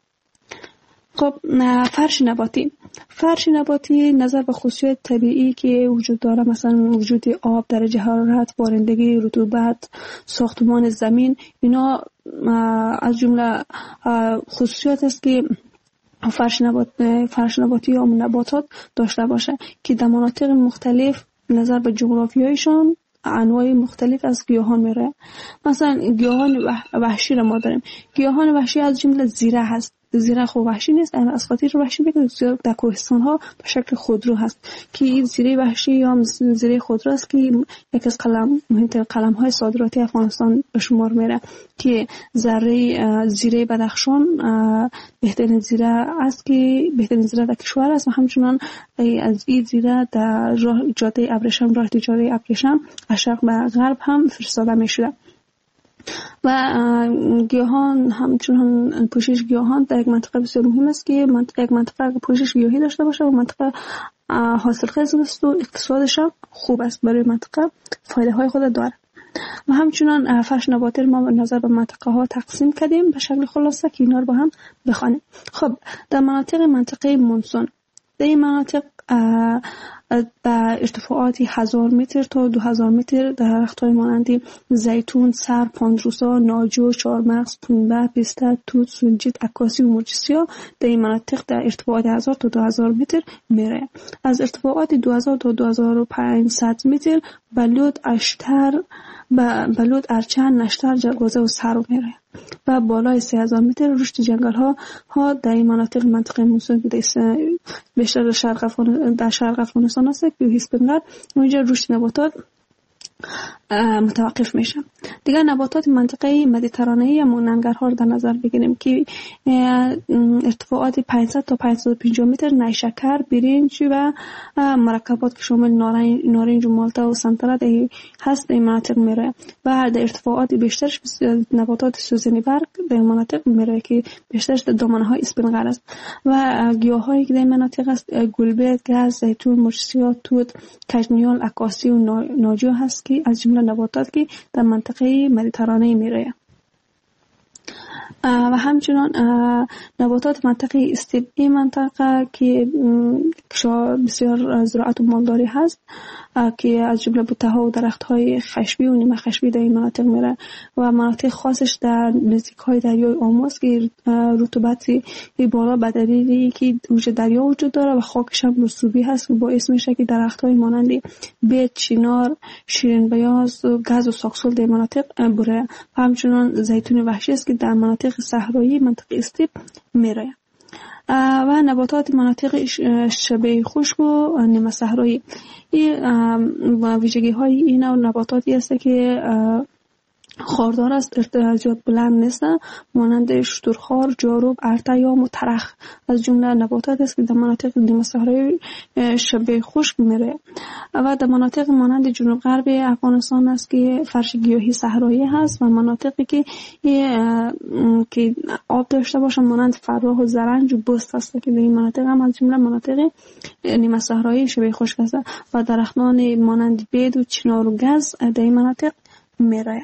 خب فرش نباتی فرش نباتی نظر به خصوصیات طبیعی که وجود داره، مثلا وجود آب، درجه حرارت، بارندگی، رطوبت، ساختمان زمین، اینا از جمله خصوصیات است که فرش نبات فرش نباتی یا نباتات داشته باشه که در مناطق مختلف نظر به جغرافیایشان انواع مختلف از گیاهان میره. مثلا گیاهان وحشی را ما داریم. گیاهان وحشی از جمله زیره هست. زیره خو وحشی نیست، از خاطر وحشی بگه در کوهستان ها به شکل خودرو هست که این زیره وحشی یا زیره خودرو است که یک از قلم مهمترین قلم های صادراتی افغانستان به شمار میره که ذره زیره بدخشان بهترین زیره است که بهترین زیره در کشور است و همچنان از این زیره در راه جاده ابریشم، راه تجاری ابریشم از شرق به غرب هم فرستاده میشده. و گیاهان همچنان پوشش گیاهان در یک منطقه بسیار مهم است که منطقه یک منطقه پوشش گیاهی داشته باشه و منطقه حاصلخیز است و اقتصادش خوب است، برای منطقه فایده های خود داره. و همچنان فرش نباتی ما نظر به منطقه ها تقسیم کردیم به شکل خلاصه که اینا رو با هم بخوانیم. خب در مناطق منطقه مونسون، در این مناطق به ارتفاعاتی هزار متر تا دو هزار متر درخت‌های مانند زیتون، سر، پاندروسا، ناجو، چهارمغز، پنبه، پسته، توت، سنجید، عکاسی و مرچسیا در این مناطق در ارتفاعات هزار تا دو هزار متر میره. از ارتفاعات دو هزار تا دو هزار و پانصد متر بلود، اشتر، بلود، ارچن، نشتر، جلگازه و سرو میره. و بالای سه هزار متر رشد جنگل ها ها در این مناطق منطقه مونسون که بیشتر شرق افغانستان در شرق افغانستان است که حسب بنگر اونجا رشد نباتات متوقف میشه. دیگر نباتات منطقه مدیترانه‌ای یا ننگرهار در نظر بگیریم که ارتفاعات پانصد تا پانصد و پنجاه متر نیشکر، برنج و مرکبات که شامل نارنج و مالتا و سنتره هست در این مناطق میره. و در ارتفاعات بیشترش نباتات سوزنی برگ در این مناطق میره که بیشترش در دامنه های اسپنگر است. و گیاهایی که در این مناطق است گلبرگ، گز، زیتون، مرچسیا، توت، کژنیال، عکاسی و ناجو هست که از جمله نباتات که در منطقه مدیترانه میره. و همچنان نباتات منطقه استیپ، این منطقه که بسیار زراعت و مالداری هست که از جمله بوته‌ها و درخت‌های خشبی و نیمه خشبی در این مناطق میره. و مناطق خاصش در نزدیک‌های دریای آموز که رطوبتی بالا به دلیلی که وجود دریا وجود داره و خاکش هم رسوبی هست که باعث میشه که درخت‌های مانند بید، چنار، شیرین بیاض، گز و ساکسول در مناطق بره. و همچنان زیتون وحشی است که در مناطق صحرایی منطقه استیپ میره. و نباتات مناطق شبه خشک و نیمه صحرایی، این ویژگی های این نباتاتی است که خاردار است، ارتفاعات بلند نیست، مانند شترخوار، جاروب، ارتیام و ترخ از جمله نباتات است که در مناطق نیمه صحرایی شبه خشک میره. و در مناطق مانند جنوب غرب افغانستان است که فرش گیاهی صحرایی هست و مناطقی که که آب داشته باشند مانند فراه و زرنج و بست است که در این مناطق هم از جمله مناطق نیمه صحرایی شبه خشک است. و درختان مانند بید و چنار و گز در این مناطق میره.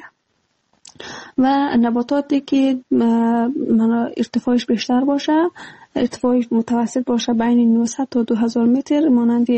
و نباتاتی که ارتفاعش بیشتر باشه، ارتفاعش متوسط باشه بین نهصد تا دو هزار متر مانند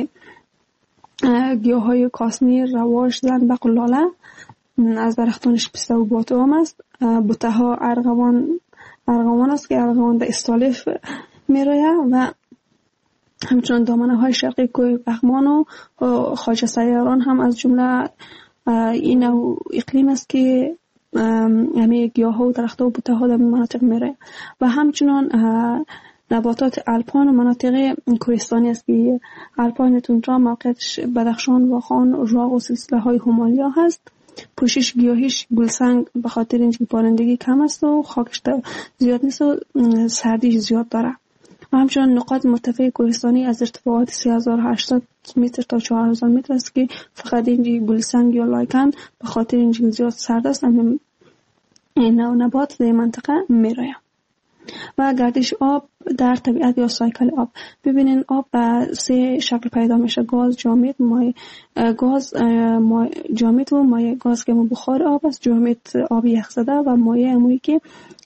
گیاهای کاسنی، رواش، زنبق و لاله. از درختانش پسته و باتوم است. بوته ها ارغوان ارغوان است که ارغوان در استالف میروید. و همچنان دامنه های شرقی کوه بغمان و خواجه سیاران هم از جمله این اقلیم است که همه گیاه و درخت و بوته ها در مناطق میره. و همچنان نباتات الپان و مناطق کوهستانی است که الپان توندرا موقعیتش بدخشان، واخان، راغ و سلسله های همالیا هست. پوشش گیاهیش گلسنگ به خاطر اینکه بارندگی کم است و خاکش زیاد نیست و سردیش زیاد داره. و همچنان نقاط مرتفع کوهستانی از ارتفاعات سه هزار و هشتصد متر تا چهار هزار متر است که فقط اینجا گلسنگ یا لایکن به خاطر اینکه زیاد سرد است این نوع نبات در منطقه میره. و گردش آب در طبیعت یا سایکل آب، ببینین آب به سه شکل پیدا میشه: گاز، جامد، مایع. گاز جامد و مایع. گاز که بخار آب است، جامد آب یخزده و مایع همونی که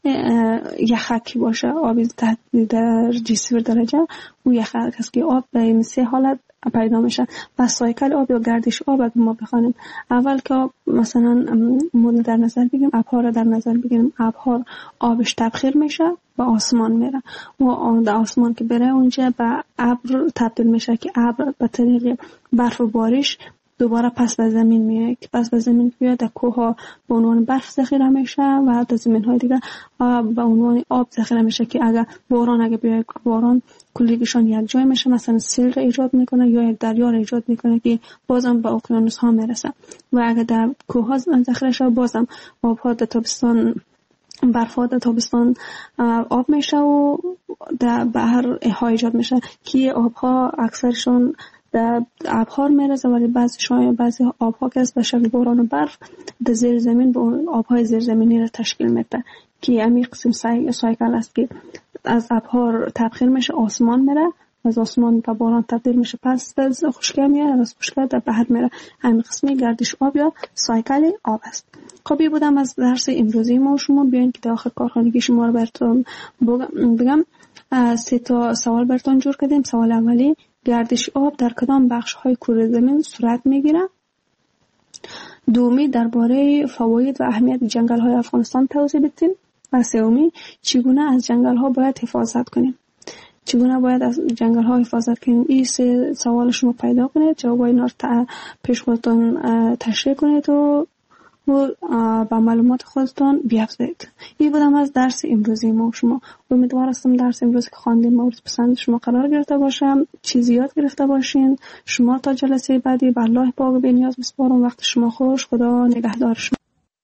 یخکی باشه، آب تحت در جی صفر درجه و یخک است که آب به این سه حالت پیدا میشه. و سایکل آب یا گردش آب اگه ما بخوانیم، اول که آب مثلا مورد در نظر بگیریم، ابرها را در نظر بگیریم، ابرها آبش تبخیر میشه به آسمان میره و در آسمان که بره اونجا به ابر تبدیل میشه که ابر به طریق برف و بارش دوباره پس به زمین میاد که پس به زمین میاد در کوه ها به عنوان برف ذخیره میشه و در زمین های دیگه به عنوان آب ذخیره میشه که اگر باران اگه بیاد باران کلیگشان یک جای میشه، مثلا سیل را ایجاد میکنه یا یک دریا را ایجاد میکنه که بازم به اقیانوس ها میرسه. و اگر در کوه ها ذخیره شد بازم آب ها در تابستان برفا در تابستان آب میشه و در بحر ها ایجاد میشه که آب ها اکثرشون در ابحار میرسه، ولی بعضی شاید بعضی آبها که از به شکل باران و برف در زیر زمین به آبهای زیر زمینی را تشکیل میده که همین قسم سایکل است که از ابحار تبخیر میشه، آسمان میره از آسمان به باران تبدیل میشه، پس از خشکی میاد، از خشکی در بحر میره. همین قسمی گردش آب یا سایکل آب است. خب این بودم از درس امروزی ما. شما بیاین که داخل کارخانگی شما رو براتون بگم. سه تا سوال براتون جور کردیم. سوال اولی، گردش آب در کدام بخش های کره زمین صورت میگیره؟ دومی، درباره فواید و اهمیت جنگل های افغانستان توضیح بدین. و سومی، چگونه از جنگل ها باید حفاظت کنیم؟ چگونه باید از جنگل ها حفاظت کنیم؟ این سه سوال شما پیدا کنید، جوابای اینا رو پیش خودتون تشریح کنید و با معلومات خودتون بیافزایید. این بودم از درس امروزی ما. شما امیدوار هستم درس امروزی که خواندیم مورد پسند شما قرار گرفته باشم، چیزی یاد گرفته باشین. شما تا جلسه بعدی به الله پاک بی‌نیاز میسپارم. وقت شما خوش. خدا نگهدار شما.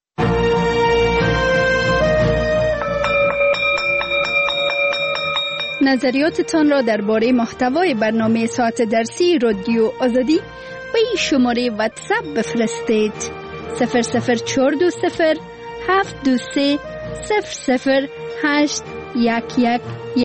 نظریاتتان را درباره محتوای برنامه ساعت درسی رادیو آزادی به این شماره واتساپ بفرستید: صفر صفر چهار دو صفر هفت دو سه صفر صفر هشت یک یک.